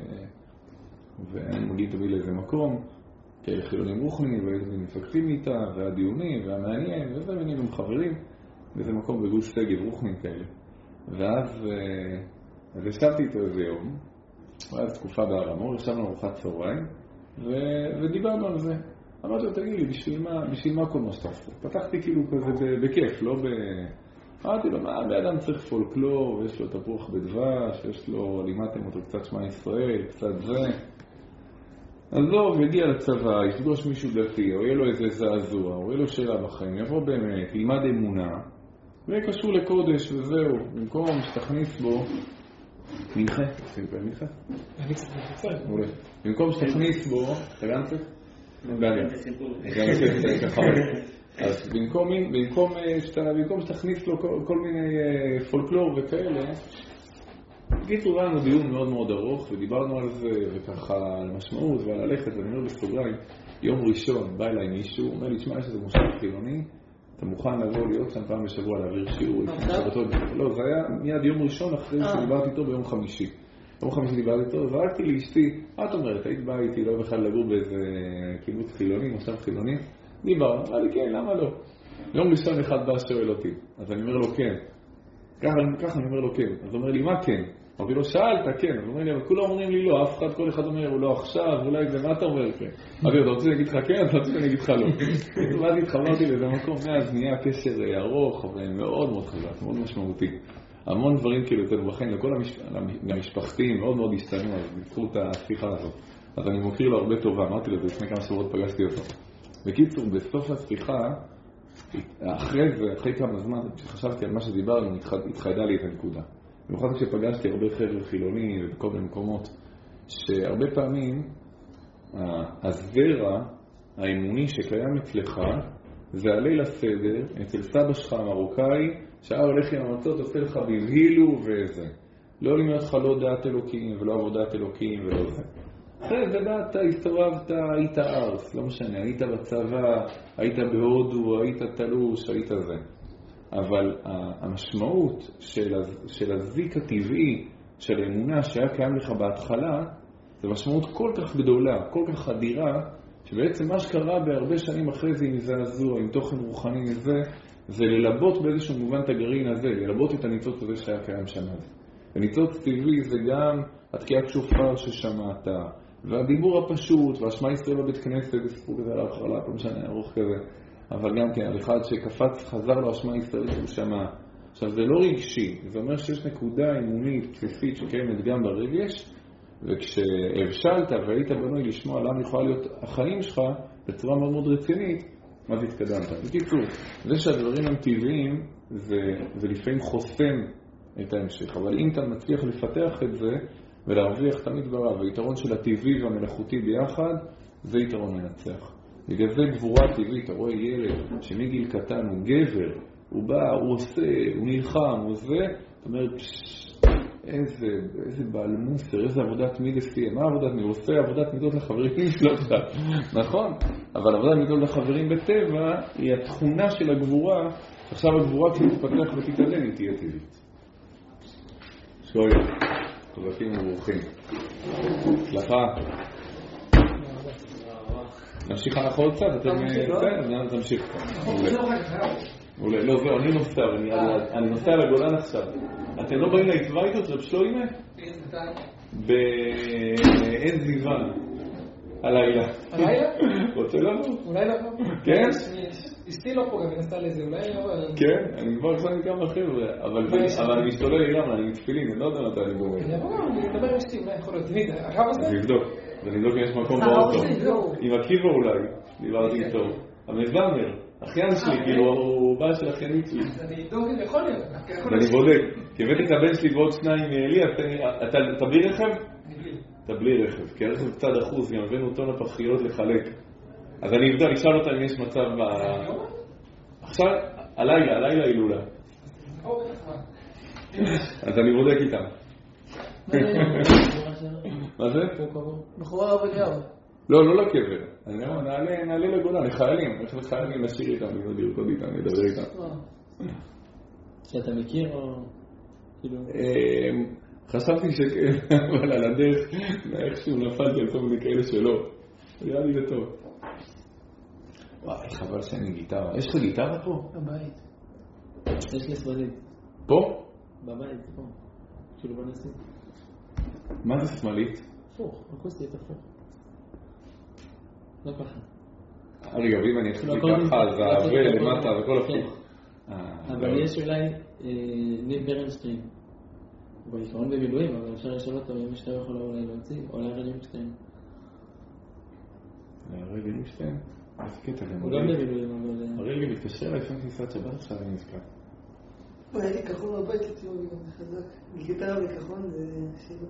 ואני מגיע תמיד לאיזה מקום, כאלה חילונים רוחני, ומפקחים איתה, והדיונים, והמעניין, וזה ואני גם חברים, באיזה מקום בגוש סגב רוחנים כאלה. ואז, אז השתבתי איתו איזה יום, ואז תקופה בהר המור, ישבנו ארוחת צהריים, ודיברנו על זה. אמרתי לו, תגיד לי, בשביל מה, בשביל מה כל מה שאתה עושה? פתחתי כאילו כזה בכיף, לא ב... אמרתי לו, מה, באדם צריך פולקלור, ויש לו תפוח בדבש, יש לו, לימדתם אותו קצת שמע ישראל, קצת זה. עזוב, יגיע לצבא, יפגוש מישהו דתי, או יהיה לו איזה זעזוע, או יהיה לו שאלה בחיים, יבוא באמת, ילמד אמונה, ויהיה קשור לקודש וזהו, במקום שתכניס בו, מנחה, תשים פה מנחה? מעולה. במקום שתכניס בו, אתה גם צריך? בעליה. גם צריך ככה. אז במקום, במקום, שת, במקום שתכניס לו כל, כל מיני פולקלור וכאלה, גיצו לנו דיון מאוד מאוד ארוך, ודיברנו על זה, וככה על משמעות ועל הלכת, ואני אומר בסוגריים, יום ראשון בא אליי מישהו, אומר לי, תשמע, יש איזה מושב חילוני, אתה מוכן לבוא להיות שם פעם בשבוע להעביר שיעור? לא, זה היה מיד יום ראשון אחרי שדיברתי איתו ביום חמישי. יום חמישי דיברתי איתו, זרקתי לאשתי, מה את אומרת, היית באה איתי, לא בכלל לגור באיזה קיבוץ חילוני, מושב חילוני? דיבר, אמר לי כן, למה לא? יום ראשון אחד בא שואל אותי, אז אני אומר לו כן. ככה אני אומר לו כן, אז הוא אומר לי מה כן? אמרתי לו שאלת, כן, אז הוא אומר לי, אבל כולם אומרים לי לא, אף אחד, כל אחד אומר, הוא לא עכשיו, אולי זה, מה אתה אומר כן? אמרתי לו, אתה רוצה להגיד לך כן, אתה רוצה להגיד לך לא. ואז התחברתי לאיזה מקום, מאז נהיה קשר ארוך, אבל מאוד מאוד חזק, מאוד משמעותי. המון דברים כאילו יותר בחיים, לכל המשפחתיים מאוד מאוד השתנו, אז בזכות השיחה הזאת. אז אני מוכיר לו הרבה טובה, אמרתי לו, לפני כמה שבועות פגשתי אותו. בקיצור, בסוף השיחה, אחרי זה, אחרי כמה זמן, כשחשבתי על מה שדיברנו, התחיידה לי את הנקודה. במיוחד כשפגשתי הרבה חבר'ה חילוני ובכל מיני מקומות, שהרבה פעמים הזרע האמוני שקיים אצלך, זה הליל הסדר, אצל סבא שלך המרוקאי, שעה הולך עם המצות, עושה לך בבהילו וזה. לא לימד לך לא דעת אלוקים ולא עבודת אלוקים ולא זה. אחרי זה באת, הסתובבת, היית ארץ, לא משנה, היית בצבא, היית בהודו, היית תלוש, היית זה. אבל המשמעות של, של הזיק הטבעי, של האמונה שהיה קיים לך בהתחלה, זה משמעות כל כך גדולה, כל כך אדירה, שבעצם מה שקרה בהרבה שנים אחרי זה עם זעזוע, עם תוכן רוחני הזה, זה ללבות באיזשהו מובן את הגרעין הזה, ללבות את הניצוץ הזה שהיה קיים שנה. וניצוץ טבעי זה גם התקיעת שופר ששמעת, והדיבור הפשוט, והשמע ישראל בבית כנסת, סיפור כזה על ההתחלה, כל משנה ארוך כזה, אבל גם כן, על אחד שקפץ, חזר לו השמע ישראל שהוא שמע. עכשיו, זה לא רגשי, זה אומר שיש נקודה אמונית, בסיסית, שקיימת גם ברגש, וכשהבשלת והיית בנוי לשמוע למה יכולה להיות החיים שלך בצורה מאוד מאוד רצינית, אז התקדמת. בקיצור, זה שהדברים הם טבעיים, זה, זה לפעמים חוסם את ההמשך, אבל אם אתה מצליח לפתח את זה, ולהרוויח תמיד ברע, והיתרון של הטבעי והמלאכותי ביחד, זה יתרון מנצח. בגלל זה גבורה טבעית, אתה רואה ילד שמגיל קטן הוא גבר, הוא בא, הוא עושה, הוא נלחם, הוא זה, אתה אומר, איזה, איזה בעל מוסר, איזה עבודת מיד עשייה, מה עבודת מיד? הוא עושה עבודת מידות לחברים שלך, נכון? אבל עבודת מידות לחברים בטבע היא התכונה של הגבורה, עכשיו הגבורה כשתתפתח ותתעלם היא תהיה טבעית. שואל. חזקים וברוכים. הצלחה. נמשיך אנחנו עוד קצת, אתם תמשיך. לא, זהו, אני נוסע, אני נוסע לגולן עכשיו. אתם לא באים להתווייתות, רב שלוימה? בעין זיוון. הלילה. הלילה? רוצה לבוא? אולי לבוא. כן? אשתי לא פה גם, היא נסתה לזה, אולי לבוא. כן, אני כבר עכשיו עם כמה חבר'ה, אבל אני משתולל גם, אני מתפילין, אני לא יודע מתי אני בוא. אני אבוא גם, אני אדבר עם אשתי, אולי יכול להיות. תמיד, הרב הזה? אז נבדוק, ונבדוק אם יש מקום באוטו. עם עקיבו אולי, דיברתי איתו. המזמר, אחיין שלי, כאילו הוא בא של אחיינית שלי. אני אבדוק, יכול להיות. ואני בודק, כי הבאתי את הבן שלי ועוד שניים מאלי, אתה בלי רכב? אתה בלי רכב, כי הרכב קצת אחוז, גם הבאנו אותו לפחיות לחלק. אז אני אבדוק, נשאל אותה אם יש מצב ב... עכשיו, הלילה, הלילה הילולה. אז אני בודק איתם. מה זה? בחורה הרב אליהו. לא, לא לקבר. אני אומר, נעלה לגולה, לחיילים. אני חושב לחיילים נשאיר איתם, אני לרקוד איתם, אני אדבר איתם. שאתה מכיר או... חשבתי שכן, אבל על הדרך, איכשהו נפלתי על כל מיני כאלה שלא. היה לי זה טוב. וואי, חבל שאין לי גיטרה. יש לך גיטרה פה? בבית. יש לי סמלית. פה? בבית, פה. כאילו בנסים. מה זה סמלית? הפוך, אקוסטית הפוך. לא ככה. רגע, ואם אני אתחיל ככה, זה העבר למטה וכל הפוך. אבל יש אולי ניל ברנשטיין. הוא בעיקרון במילואים, אבל אפשר לשאול אותו אם אשתו יכולה אולי להוציא, או להרי לינקשטיין. להרי לינקשטיין? איזה קטע גם. הוא גם במילואים, אבל... הרי לי מתקשר אליי לפני כניסת שבת, עכשיו אני נזכר. הוא היה לי כחון בבית, תראו, זה חזק. גיטרה וכחון זה שירות.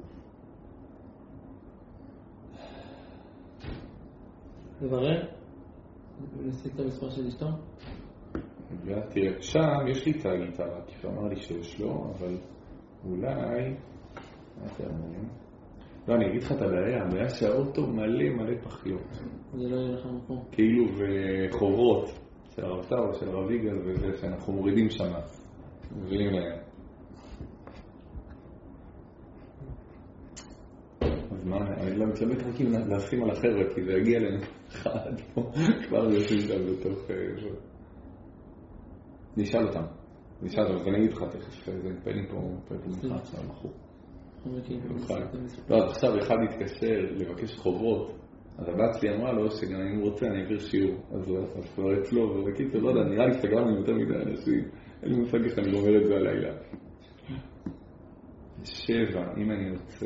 לברר? נסיק את המספר של אשתו? תראה, שם יש לי את הגיטרה, כי הוא אמר לי שיש לו, אבל אולי... מה אתם אומרים? לא, אני אגיד לך את הבעיה, הבעיה שהאוטו מלא מלא פחיות. זה לא יהיה לך מקום. כאילו וחוברות של הרב טאו, של הרב יגאל וזה שאנחנו מורידים שם, מובילים להם. אז מה, אני לא מתלבט רק אם להשים על החבר'ה, כי זה יגיע להם אחד פה, כבר יושבים שם בתוך... נשאל אותם, נשאל אותם, אז אני אגיד לך תכף, זה נפעלים פה, פרקו ממך עכשיו בחור. לא, אז עכשיו אחד התקשר לבקש חוברות, אז הבת שלי אמרה לו שגם אם הוא רוצה אני אעביר שיעור, אז כבר אצלו, ובקיצור, לא יודע, נראה לי סגרנו עם יותר מדי אנשים, אין לי מושג איך אני גומר את זה הלילה. שבע, אם אני רוצה...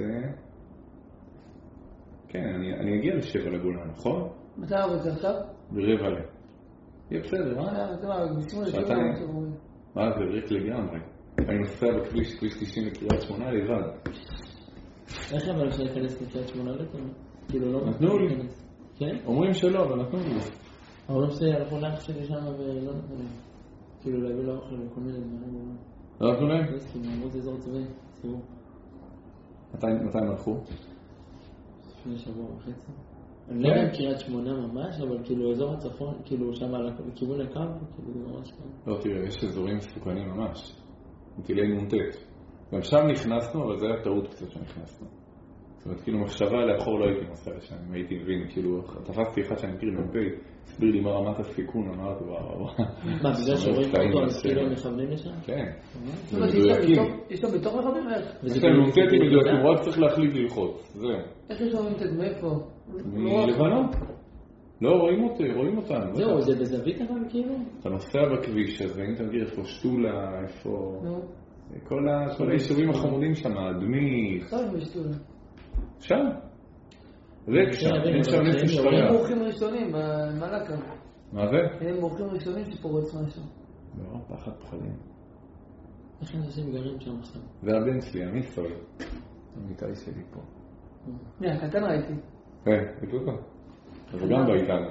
כן, אני אגיע לשבע לגולן, נכון? מתי עבוד זה עכשיו? ברבע ל. יהיה בסדר, מה? אתה מה, בשמונה שבע שבע. מה זה, ריק לגמרי. אני נוסע בכביש, כביש תשעים לקריית שמונה לבד. איך אבל אפשר להיכנס לקריית שמונה לתאמה? כאילו לא... נתנו לי. כן? אומרים שלא, אבל נתנו לי. ההורים שלי הלכו לאח שלי שם ולא נתנו לי. כאילו להביא לו אוכל וכל מיני דברים. לא נתנו להם? לא הסכים, אמרו זה אזור צבאי, סיבוב. מתי הם הלכו? לפני שבוע וחצי. אני לא יודע קריית שמונה ממש, אבל כאילו אזור הצפון, כאילו שם בכיוון הקו, כאילו זה ממש כאן. לא, תראה, יש אזורים מסוכנים ממש. נטילי נונטט. גם שם נכנסנו, אבל זה היה טעות קצת שנכנסנו. זאת אומרת, כאילו מחשבה לאחור לא הייתי נוסע לשם, אם הייתי מבין, כאילו, תפסתי אחד שאני מכיר מ"פ, הסביר לי מה רמת הסיכון, אמרתי, וואו, וואו. מה, בגלל שרואים אותו, אז כאילו הם מכוונים לשם? כן. זה מדויקים. יש לו בתוך מכוונים? יש להם נונטטים מדויקים, הוא רק צריך להחליט ללחוץ, זהו. איך יש לו נונטט מאיפה? מלבנון. לא, רואים אותי, רואים אותנו. זהו, זה בזווית אבל כאילו? אתה נוסע בכביש הזה, אם אתה מכיר איפה שטולה, איפה... כל היישובים החמודים שם, אדמי... עכשיו בשטולה. שם. ריק שם, אין שם נפש חיה. הם מורחים ראשונים, מה לקה? מה זה? הם מורחים ראשונים שפורץ משהו. לא, פחד פחדים. איך אנשים גרים שם עכשיו? זה הבן שלי, המיסוי. המיטאי שלי פה. מי, הקטן ראיתי. כן, זה אותו. אבל גם באיתנו.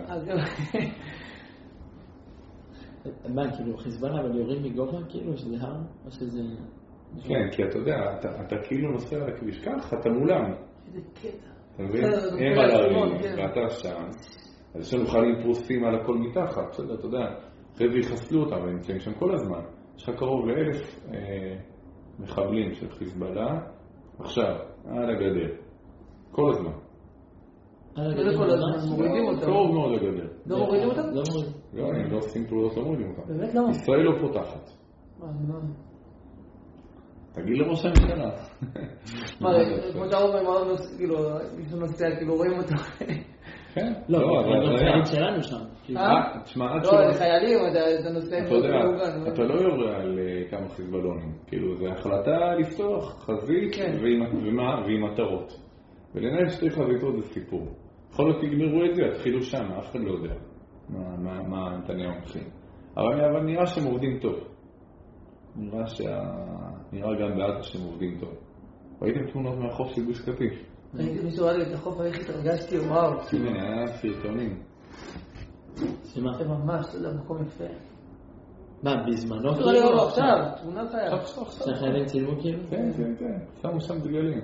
מה, כאילו, חיזבאללה, אבל יורים מגובה, כאילו, שזה הר? או שזה... כן, כי אתה יודע, אתה כאילו נוסע על הכביש ככה, אתה מולם. איזה קטע. אתה מבין? הם על הרים, ואתה שם. אז יש לנו חיילים פרוסים על הכל מתחת. בסדר, אתה יודע, אחרי זה יחסלו אותם, והם נמצאים שם כל הזמן. יש לך קרוב לאלף מחבלים של חיזבאללה. עכשיו, על הגדר. כל הזמן. לא כל הזמן, מורידים אותם. קרוב מאוד לגדר. לא מורידים אותם? לא מורידים. לא, הם לא עושים פעולות, לא מורידים אותם. באמת למה? ישראל לא פותחת. מה, מה? תגיד לראש הממשלה. מה, כמו שאתה אומר, כאילו, מישהו נוסע, כאילו, רואים אותו. כן. לא, אבל זה חיילים שלנו שם. אה? תשמע, עד לא, זה חיילים, אתה נוסע... אתה יודע, אתה לא יורה על כמה חיזבאלונים. כאילו, זו החלטה לפתוח חזית ועם מטרות. ולנהל שתי חזיתות זה סיפור. יכול להיות תגמרו את זה, התחילו שם, אף אחד לא יודע מה נתניהו מכין. אבל נראה שהם עובדים טוב. נראה שה... נראה גם בעד שהם עובדים טוב. ראיתם תמונות מהחוף של גוש קטיף? ראיתי מישהו ראה לי את החוף, איך התרגשתי, וואו. כן, היה סרטונים. שמה? זה ממש, אתה יודע, מקום יפה. מה, בזמנו? לא, לא, לא, עכשיו, תמונה חיה. עכשיו, עכשיו. שהחיילים צילמו כאילו? כן, כן, כן. שמו שם דגלים.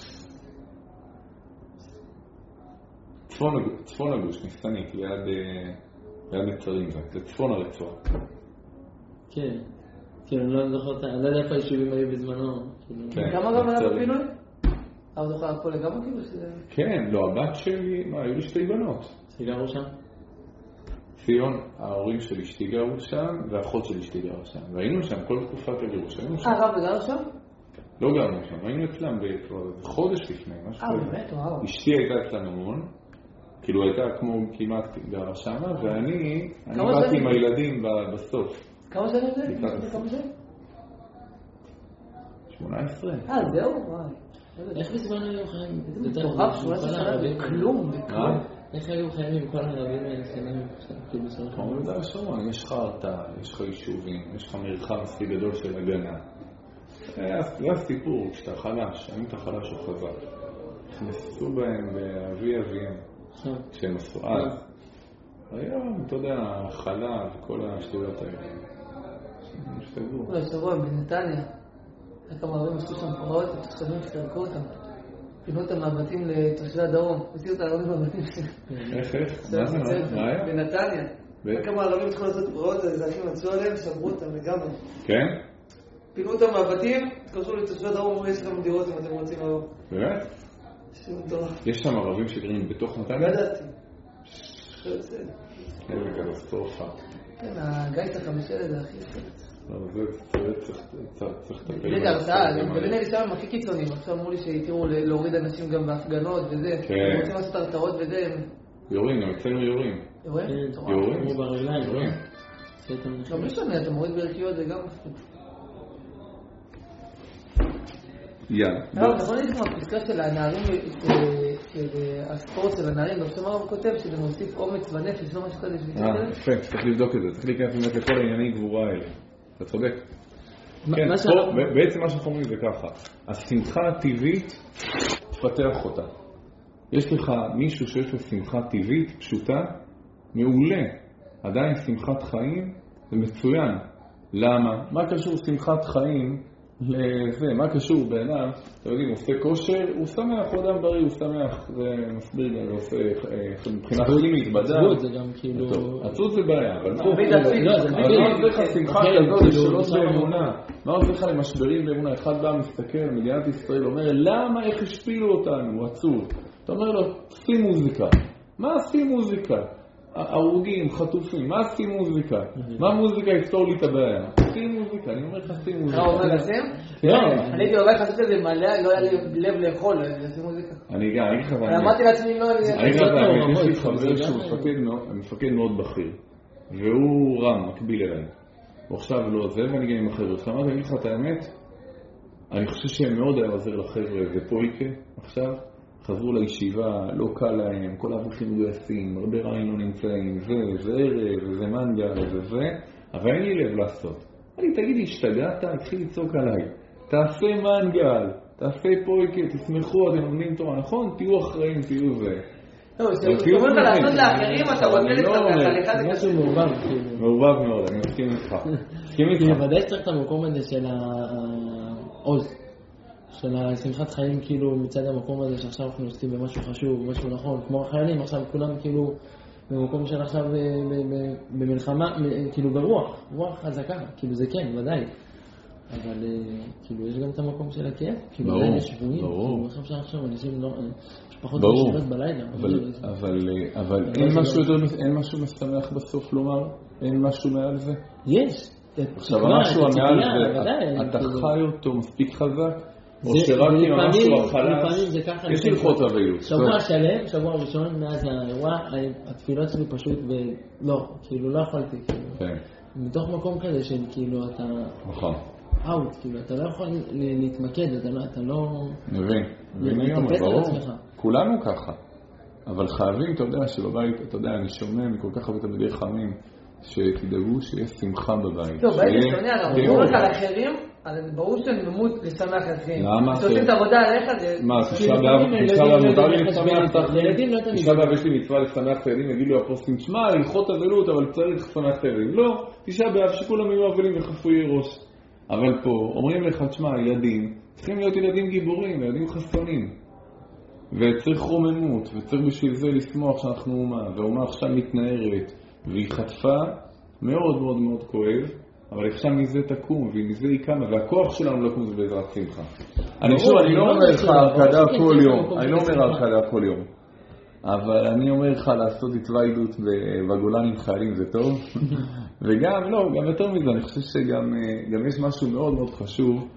צפון הגוש, ניסנית, ליד מצרים, זה צפון הרצועה. כן. כאילו, אני לא זוכר, אני לא יודע איפה היישובים היו בזמנו. כמה גם היה בפינוי? אבל זוכר הכל לגמרי כאילו שזה... כן, לא, הבת שלי, מה, היו לי שתי בנות. שגרו שם? ציון, ההורים של אשתי גרו שם, והאחות של אשתי גרו שם. והיינו שם כל תקופת הגירוש, היינו שם. אה, רב גר שם? לא גרנו שם, היינו אצלם בחודש לפני, משהו. אה, באמת, וואו. אשתי הייתה אצלם המון, כאילו הייתה כמו כמעט גרה שם, ואני, אני באתי עם הילדים בסוף. כמה שנים זה? כמה שנים? שמונה עשרה. אה, זהו? וואי. איך בזמן היו חיים? זה מטורף, שמונה עשרה שנה, בכלום, בכלום. איך היו חיים עם כל הערבים האלה? כאילו סרט. כמו ביהודה ושומרון, יש לך הרתעה, יש לך יישובים, יש לך מרחב מספיק גדול של הגנה. זה הסיפור, כשאתה חלש, האם אתה חלש או חזק. נכנסו בהם באבי אביהם, כשהם עשו אז. היום, אתה יודע, חלב וכל השטויות האלה. משתגעו. לא, שבוע בנתניה. היה כמה ערבים עשו שם פרעות, התושבים שתרקו אותם. פינו אותם מהבתים לתושבי הדרום. הוציאו את הערבים מהבתים שלהם. איך, איך? מה זה? מה היה? בנתניה. היה כמה ערבים צריכים לעשות פרעות, האזרחים מצאו עליהם, שברו אותם לגמרי. כן? פינו אותם מהבתים, התקשרו לתושבי הדרום, אמרו יש לכם דירות אם אתם רוצים היום. באמת? יש שם ערבים שגרים בתוך נתניה? לא ידעתי. איזה קטסטרופה. כן, הגיס החמישי זה הכי סרט. לא, זה צריך לטפל. רגע, הרתעה, בביני לי שם הם הכי קיצוניים. עכשיו אמרו לי שהתירו להוריד אנשים גם בהפגנות וזה. הם רוצים לעשות הרתעות וזה. יורים, גם אצלנו יורים. יורים? יורים? יורים. גם מי שומע, אתה מוריד בערכיות, זה גם מפחיד. יאללה. לא, נכון לי כמו הפסקה של הנערים, של הספורט של הנערים, דוקטור מרוב כותב שזה מוסיף אומץ ונפש, לא משהו כזה. אה, יפה, צריך לבדוק את זה, צריך להיכנס באמת לכל הענייני גבורה האלה. אתה צודק. כן, בעצם מה שאנחנו אומרים זה ככה, השמחה הטבעית, תפתח אותה. יש לך מישהו שיש לו שמחה טבעית, פשוטה, מעולה. עדיין שמחת חיים זה מצוין. למה? מה קשור שמחת חיים לזה? מה קשור בעיניו? אתם יודעים, עושה כושר, הוא שמח, הוא אדם בריא, הוא שמח, זה מסביר גם, הוא עושה מבחינה כימית, בדם. עצות זה גם כאילו... עצות זה בעיה, אבל פה... לא, זה אבל מה עושה לך שמחה כזאת שלוש באמונה? מה עושה לך למשברים באמונה? אחד בא מסתכל, מדינת ישראל אומר, למה, איך השפילו אותנו? הוא עצוב. אתה אומר לו, שים מוזיקה. מה עושים מוזיקה? הרוגים, חטופים, מה עושים מוזיקה? מה מוזיקה יפתור לי את הבעיה? שים מוזיקה, אני אומר לך שים מוזיקה. אתה אומר לשים? כן. אני הייתי אולי חשבתי את זה מלא, לא היה לי לב לאכול, לשים מוזיקה. אני אגיד לך, אמרתי לעצמי לא... אני אגיד לך, יש לי חבר שהוא מפקד מאוד בכיר, והוא רם, מקביל אליי. הוא עכשיו לא עוזב, ואני גם עם החבר'ה. עכשיו אמרתי, אני אגיד לך את האמת, אני חושב שהם מאוד היה עוזר לחבר'ה, זה פויקה עכשיו. חזרו לישיבה, לא קל להם, כל האברכים מגויסים, הרבה רעים לא נמצאים, זה, זה ערב, וזה מנגל, וזה, אבל אין לי לב לעשות. אני, תגידי, השתגעת? התחיל לצעוק עליי. תעשה מנגל, תעשה פויקה, תשמחו, אתם נותנים תורה, נכון? תהיו אחראים, תהיו זה. לא, זאת אומרת לעשות לאחרים, אתה רוצה לצטרך על אחד את משהו מעורבב. מעורבב מאוד, אני מסכים איתך. מסכים איתך. ודאי שצריך את המקום הזה של העוז. של השמחת חיים כאילו מצד המקום הזה שעכשיו אנחנו עוסקים במשהו חשוב, משהו נכון, כמו החיילים, עכשיו כולם כאילו במקום של עכשיו במלחמה, כאילו ברוח, רוח חזקה, כאילו זה כן, ודאי. אבל כאילו יש גם את המקום של הכיף, כאילו עדיין יש שבועים, כאילו עכשיו שעכשיו אנשים לא, פחות משאלות בלילה. אבל אין משהו משמח בסוף לומר? אין משהו מעל זה? יש. עכשיו משהו מעל זה, אתה חי אותו מספיק חזק? או שרק עם המשהו החלש, יש הלכות אבלות. שבוע שלם, שבוע ראשון מאז האירוע, התפילות שלי פשוט לא, כאילו לא יכולתי, מתוך מקום כזה של כאילו אתה אאוט, כאילו אתה לא יכול להתמקד, אתה לא... מבין, מבין היום, ברור, כולנו ככה, אבל חייבים, אתה יודע שבבית, אתה יודע, אני שומע מכל כך הרבה תלמידי חכמים, שתדאגו שיש שמחה בבית. טוב, בית שונא, אנחנו אומרים על אחרים, אז ברור שאני ממות לשמח אחרים. למה? כשעושים את העבודה עליך זה... מה, תשעה באב מותר לי לשמח את האחרים? תשעה באב יש לי מצווה לשמח את הילדים, יגידו הפוסטים, תשמע, הלכות אבלות, אבל צריך לשמח את הילדים. לא, תשעה באב שכולם יהיו אבלים וחפויי ראש. אבל פה אומרים לך, תשמע, ילדים צריכים להיות ילדים גיבורים, ילדים חסונים. וצריך רוממות, וצריך בשביל זה לשמוח שאנחנו אומה, והאומה עכשיו מתנערת, והיא חטפה מאוד מאוד מאוד כואב, אבל עכשיו מזה תקום, ומזה היא קמה, והכוח שלנו לא קום זה בעזרת שמחה. אני שוב, אני לא אומר לך הרקדה כל יום, אני לא אומר הרקדה כל יום, אבל אני אומר לך לעשות התוועדות בגולן עם חיילים זה טוב, וגם, לא, גם יותר מזה, אני חושב שגם יש משהו מאוד מאוד חשוב,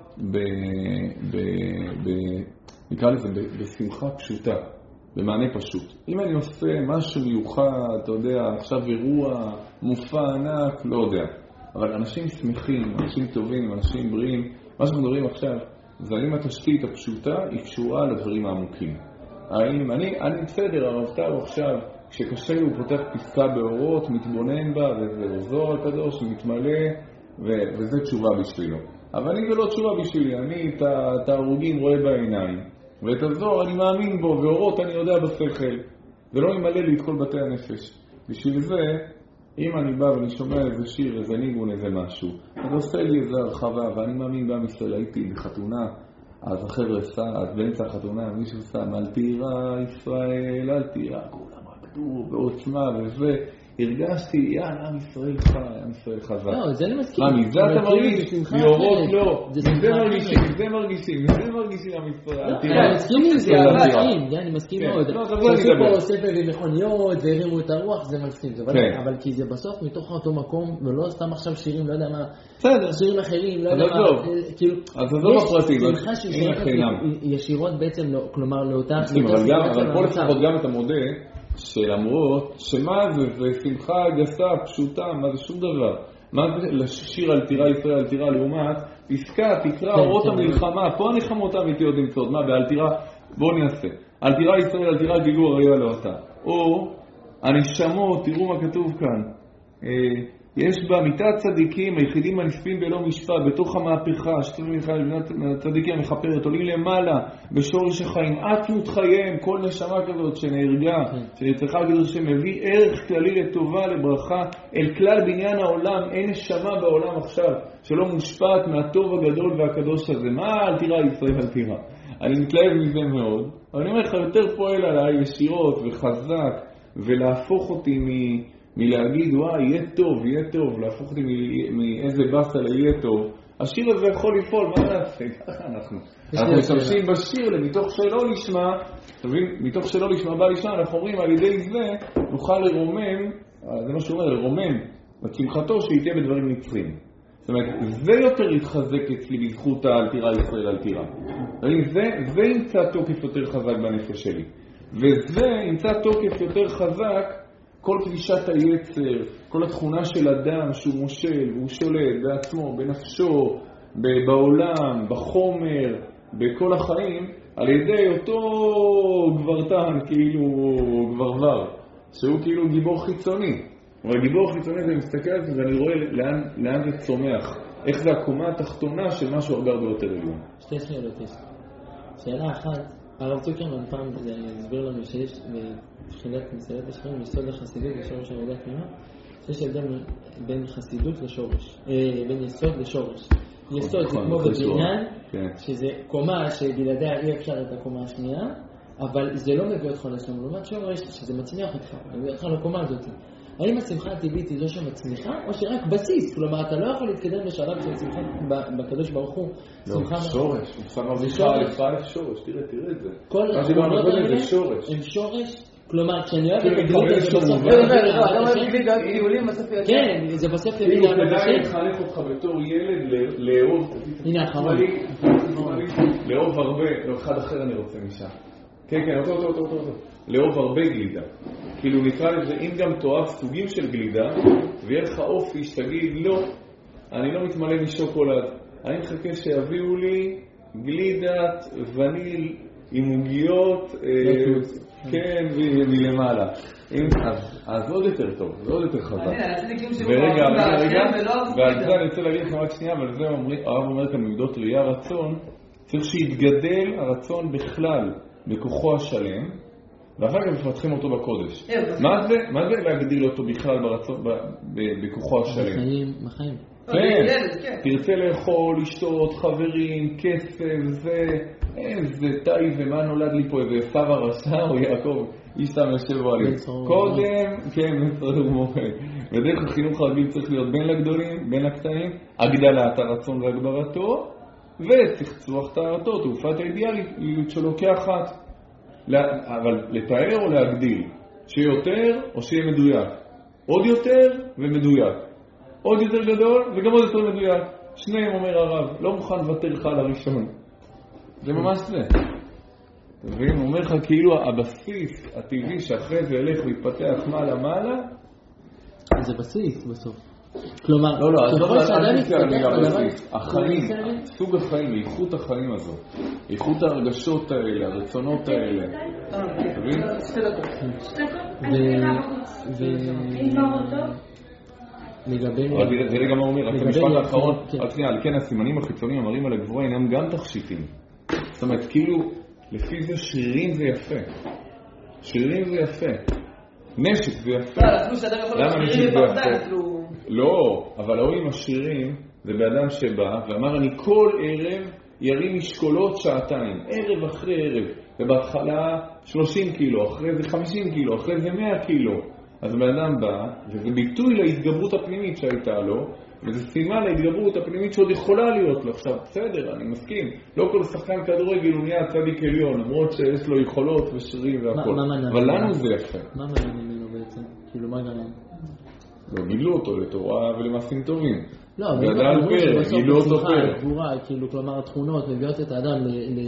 נקרא לזה, בשמחה פשוטה. במענה פשוט. אם אני עושה משהו מיוחד, אתה יודע, עכשיו אירוע, מופע ענק, לא יודע. אבל אנשים שמחים, אנשים טובים, אנשים בריאים, מה שאנחנו מדברים עכשיו, זה האם התשתית הפשוטה היא קשורה לדברים העמוקים. האם, אני, אני בסדר, הרב טאו עכשיו, כשקשה הוא פותח פסקה באורות, מתבונן בה, וזה זוהר הקדוש, מתמלא, ו- וזה תשובה בשבילו. אבל אני זה לא תשובה בשבילי, אני את ההרוגים רואה בעיניים, ואת הזוהר אני מאמין בו, ואורות אני יודע בשכל, ולא ימלא לי את כל בתי הנפש. בשביל זה, אם אני בא ואני שומע איזה שיר, איזה ניגון, איזה משהו, אז עושה לי איזה הרחבה, ואני מאמין בעם ישראל, הייתי בחתונה, אז החבר'ה עשה, אז באמצע החתונה מישהו שם, אל תירא ישראל, אל תירא, כולם רקדו בעוצמה וזה, הרגשתי, יאללה, עם ישראל חי, עם ישראל חזק. לא, זה אני מסכים. מה, מזה אתה מרגיש? מאורות לא. מזה מרגישים, מזה מרגישים, מזה מרגישים עם ישראל. אני מסכים עם זה, אני מסכים מאוד. שעשו פה ספר ומכוניות והרימו את הרוח, זה מסכים. אבל כי זה בסוף מתוך אותו מקום, ולא סתם עכשיו שירים, לא יודע מה, שירים אחרים, לא יודע מה. אז עזוב הפרטים, שמחה שישרקת ישירות בעצם, כלומר לאותה... אבל פה לפחות גם אתה מודה, שלמרות, שמה זה, זה שמחה גסה, פשוטה, מה זה שום דבר. מה זה לשיר על תירא ישראל, על תירא לעומת, פסקה, תקרא אורות המלחמה, פה הנחמות האמיתיות נמצאות, מה, ועל תירא, בואו נעשה, על תירא ישראל, על תירא גילו הריע לא אתה. או, הנשמות, תראו מה כתוב כאן, יש בה מיתת צדיקים, היחידים הנספים בלא משפט, בתוך המהפכה, שתיים צדיקים המחפרת, עולים למעלה, בשורש החיים, עטמות חייהם, כל נשמה כזאת שנהרגה, שנצחה כזאת שמביא ערך כללי לטובה, לברכה, אל כלל בניין העולם, אין נשמה בעולם עכשיו, שלא מושפעת מהטוב הגדול והקדוש הזה. מה אל תירא ישראל אל תירא? אני מתלהב מזה מאוד, אבל אני אומר לך, יותר פועל עליי ישירות וחזק, ולהפוך אותי מ... מלהגיד, וואי, יהיה טוב, יהיה טוב, להפוך אותי מאיזה בסה ליהיה טוב. השיר הזה יכול לפעול, מה נעשה? ככה אנחנו. אנחנו משתמשים בשיר למתוך שלא לשמה, תבין, מתוך שלא לשמה בא לשמה, אנחנו אומרים, על ידי זה נוכל לרומם, זה מה שהוא אומר, לרומם, בשמחתו שיתהיה בדברים נצחיים. זאת אומרת, זה יותר יתחזק אצלי בזכות על תירא ישראל על תירא. זה, זה ימצא תוקף יותר חזק בנפש שלי. וזה ימצא תוקף יותר חזק כל קדישת היצר, כל התכונה של אדם שהוא מושל והוא שולט בעצמו, בנפשו, בעולם, בחומר, בכל החיים, על ידי אותו גברתן, כאילו גברבר, שהוא כאילו גיבור חיצוני. אבל גיבור חיצוני זה מסתכל על זה ואני רואה לאן, לאן זה צומח, איך זה הקומה התחתונה של משהו הרבה הרבה יותר עליון. שתי שאלות יש. שאלה אחת, הרב צוקרמן פעם הסביר לנו שיש בתחילת מסילת השכם יסוד החסידות ושורש העבודה פנימה, שיש הבדל בין חסידות לשורש, בין יסוד לשורש. יסוד זה כמו בבניין, שזה קומה שבלעדיה אי אפשר את הקומה השנייה, אבל זה לא מביא אותך לשם, לעומת שורש שזה מצמיח אותך, מביא אותך לקומה הזאת. האם הצמחה הטבעית היא זו שמצמיחה, או שרק בסיס? כלומר, אתה לא יכול להתקדם בשלב של צמחה בקדוש ברוך הוא. לא, שורש. הוא שם מבחיחה אלף שורש, תראה, תראה את זה. כל התמונות האלה הם שורש. כלומר, כשאני אוהב את הגלידה, זה בסוף לא אומר גלידה, טיולים בסוף ידע. כן, זה בסוף ידע. כאילו, כדאי לחנך אותך בתור ילד לאהוב. הנה, אחרון. לאהוב הרבה, לא אחד אחר אני רוצה משם. כן, כן, אותו, אותו, אותו, אותו. לאהוב הרבה גלידה. כאילו נקרא לזה, אם גם תאהב סוגים של גלידה, ויהיה לך אופי שתגיד, לא, אני לא מתמלא משוקולד. אני מחכה שיביאו לי גלידת וניל עם עוגיות, כן, מלמעלה. אז עוד יותר טוב, זה עוד יותר חזק. ורגע, רגע, רגע, ועל זה אני רוצה להגיד לך רק שנייה, אבל זה הרב אומר כאן במידות ראייה רצון, צריך שיתגדל הרצון בכלל בכוחו השלם, ואחר כך מפתחים אותו בקודש. מה זה? מה זה להגדיל אותו בכלל ברצון, בכוחו השלם? בחיים, בחיים. כן, תרצה לאכול, לשתות, חברים, כסף, זה, איזה תאי ומה נולד לי פה, איזה סבא רשע או יעקב, איש סתם יושב בו עליו. קודם, כן, מצטרר מוחה. ודרך החינוך הרגיל צריך להיות בין לגדולים, בין הקטנים, הגדלת הרצון והגברתו, וצחצוח טהרתו, תעופת האידיאליות שלו כאחת. אבל לתאר או להגדיל? שיהיה יותר או שיהיה מדויק? עוד יותר ומדויק. עוד יותר גדול וגם עוד יותר מדויק. שניהם אומר הרב, לא מוכן לוותר לך על הראשון. זה ממש זה. אתה מבין? הוא אומר לך כאילו הבסיס הטבעי שאחרי זה ילך ויתפתח מעלה מעלה. זה בסיס בסוף. כלומר, לא, לא, אז ככל לא, שאדם אל מתפתח תסתכל על המילה בדבר, בסיס. החיים, סוג החיים, איכות החיים הזו, איכות הרגשות האלה, הרצונות האלה. תבין? לגבי... אבל תראה גם מה אומר, רק המשפט האחרון, רק שנייה, על כן הסימנים החיצוניים המראים על הגבורה אינם גם תכשיטים. זאת אומרת, כאילו, לפי זה שרירים זה יפה. שרירים זה יפה. נשק זה יפה. למה נשק זה יפה? לא, אבל ההוא עם השרירים זה באדם שבא ואמר אני כל ערב ירים משקולות שעתיים, ערב אחרי ערב, ובהתחלה שלושים קילו, אחרי זה חמישים קילו, אחרי זה מאה קילו. אז באדם בא, וזה ביטוי להתגברות הפנימית שהייתה לו, וזה סימן להתגברות הפנימית שעוד יכולה להיות לו. עכשיו, בסדר, אני מסכים, לא כל שחקן כדורגל הוא נהיה צדיק עליון, למרות שיש לו יכולות ושרירים והכל. אבל לנו זה יפה. מה מנע ממנו בעצם? כאילו, מה גרם? לא, גידלו אותו לתורה ולמעשים טובים. לא, אבל גדל פרק, גידלו אותו פרק. גבורה, כאילו, כלומר, התכונות מביאות את האדם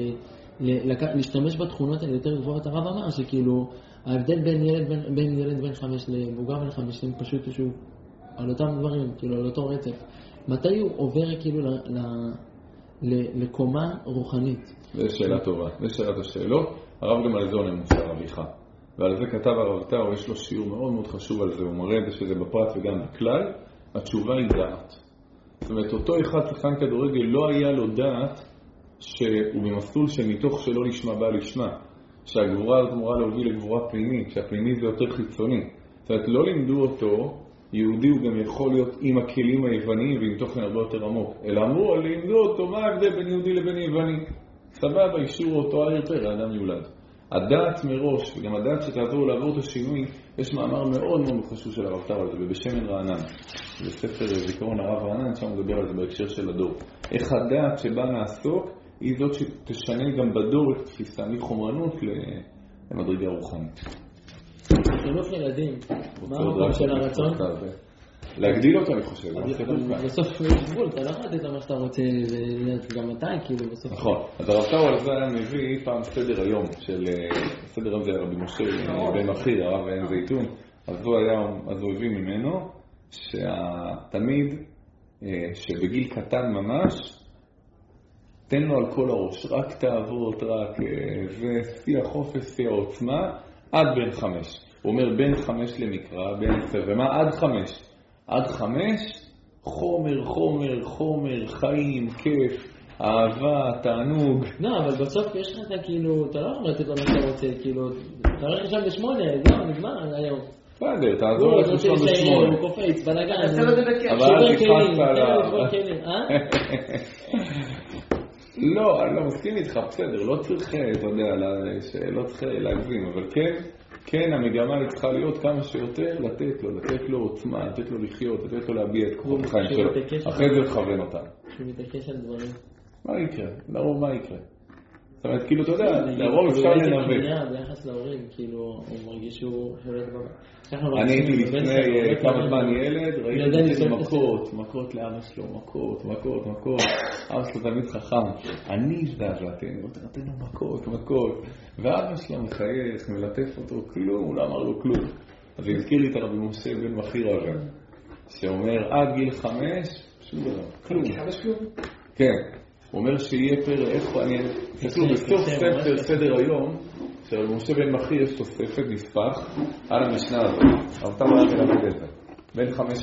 להשתמש בתכונות האלה יותר גבוהות. הרב אמר שכאילו, ההבדל בין ילד בין, בין ילד בן חמש לבוגר בן חמישים פשוט שהוא על אותם דברים, כאילו על אותו רצף. מתי הוא עובר כאילו ל, ל, ל, לקומה רוחנית? זו שאלה טובה, זו שאלת השאלות. הרב גם על זה עונה מוסר הליכה. ועל זה כתב הרב טאו, יש לו שיעור מאוד מאוד חשוב על זה, הוא מראה את זה שזה בפרט וגם בכלל. התשובה היא דעת. זאת אומרת, אותו אחד שחקן כדורגל לא היה לו דעת שהוא במסלול שמתוך שלא נשמע בא לשמה. שהגבורה הזאת אמורה להוביל לגבורה פנימית, שהפנימית זה יותר חיצוני. זאת אומרת, לא לימדו אותו, יהודי הוא גם יכול להיות עם הכלים היווניים ועם תוכן הרבה יותר עמוק. אלא אמרו, לימדו אותו, מה ההבדל בין יהודי לבין יווני? סבבה, אישור אותו העיר פר, האדם יולד. הדעת מראש, וגם הדעת שתעזור לעבור את השינוי, יש מאמר מאוד מאוד חשוב של הרב טאו על זה, ובשמן רענן. בספר זיכרון הרב רענן, שם מדבר על זה בהקשר של הדור. איך הדעת שבה נעסוק, היא זאת שתשנה גם בדור את תפיסה מחומרנות למדרגה רוחנית. חינוך ילדים, מה המקום של הרצון? להגדיל אותו אני חושב. בסוף יש גבול, אתה לא חד את מה שאתה רוצה, וגם אתה כאילו בסוף. נכון, אז הרב טאו על זה היה מביא פעם סדר היום, סדר היום זה רבי משה בן מחיר, הרב עין זיתון, אז הוא הביא ממנו שהתלמיד שבגיל קטן ממש, תן לו על כל הראש, רק תעבוד, רק ושיא החופש, שיא העוצמה, עד בן חמש. הוא אומר בין חמש למקרא, בין עשר, ומה עד חמש? עד חמש, חומר, חומר, חומר, חיים, כיף, אהבה, תענוג. לא, אבל בסוף יש לך את כאילו, אתה לא יכול לתת לו מה שאתה רוצה, כאילו, אתה הולך לשם בשמונה, זהו, נגמר היום. בסדר, תעזור לך לשם בשמונה. הוא קופץ, בלגן. אבל אל תחפת עליו. לא, אני לא מסכים איתך, בסדר, לא צריך, אתה יודע, לא צריך להגזים, אבל כן, כן, המגמה צריכה להיות כמה שיותר לתת לו, לתת לו עוצמה, לתת לו לחיות, לתת לו להביע את כוחות החיים שלו, אחרי זה לכוון אותם. שהוא מתעקש על דברים. מה יקרה? לרוב מה יקרה? זאת אומרת, כאילו, אתה יודע, לרוב אפשר לנווה. ביחס להורים, כאילו, הוא מרגיש שהוא שולט בבא. אני הייתי לפני כמה זמן ילד, ראיתי מכות, מכות לאבא שלו, מכות, מכות, מכות. אבא שלו תמיד חכם. אני הזדעזעתי, נותן לו מכות, מכות. ואבא שלו מחייך, מלטף אותו, כלום, הוא לא אמר לו כלום. אז הוא הזכיר לי את הרבי משה בן מחיר הזה, שאומר, עד גיל חמש, שום דבר, כלום. כן. הוא אומר שיהיה פרק, איפה אני... תסתכלו, בסוף ספר סדר היום, של משה בן מחיר יש תוספת נספח על המשנה הזאת. אבל אתה לא היה מלמד את זה. בין חמש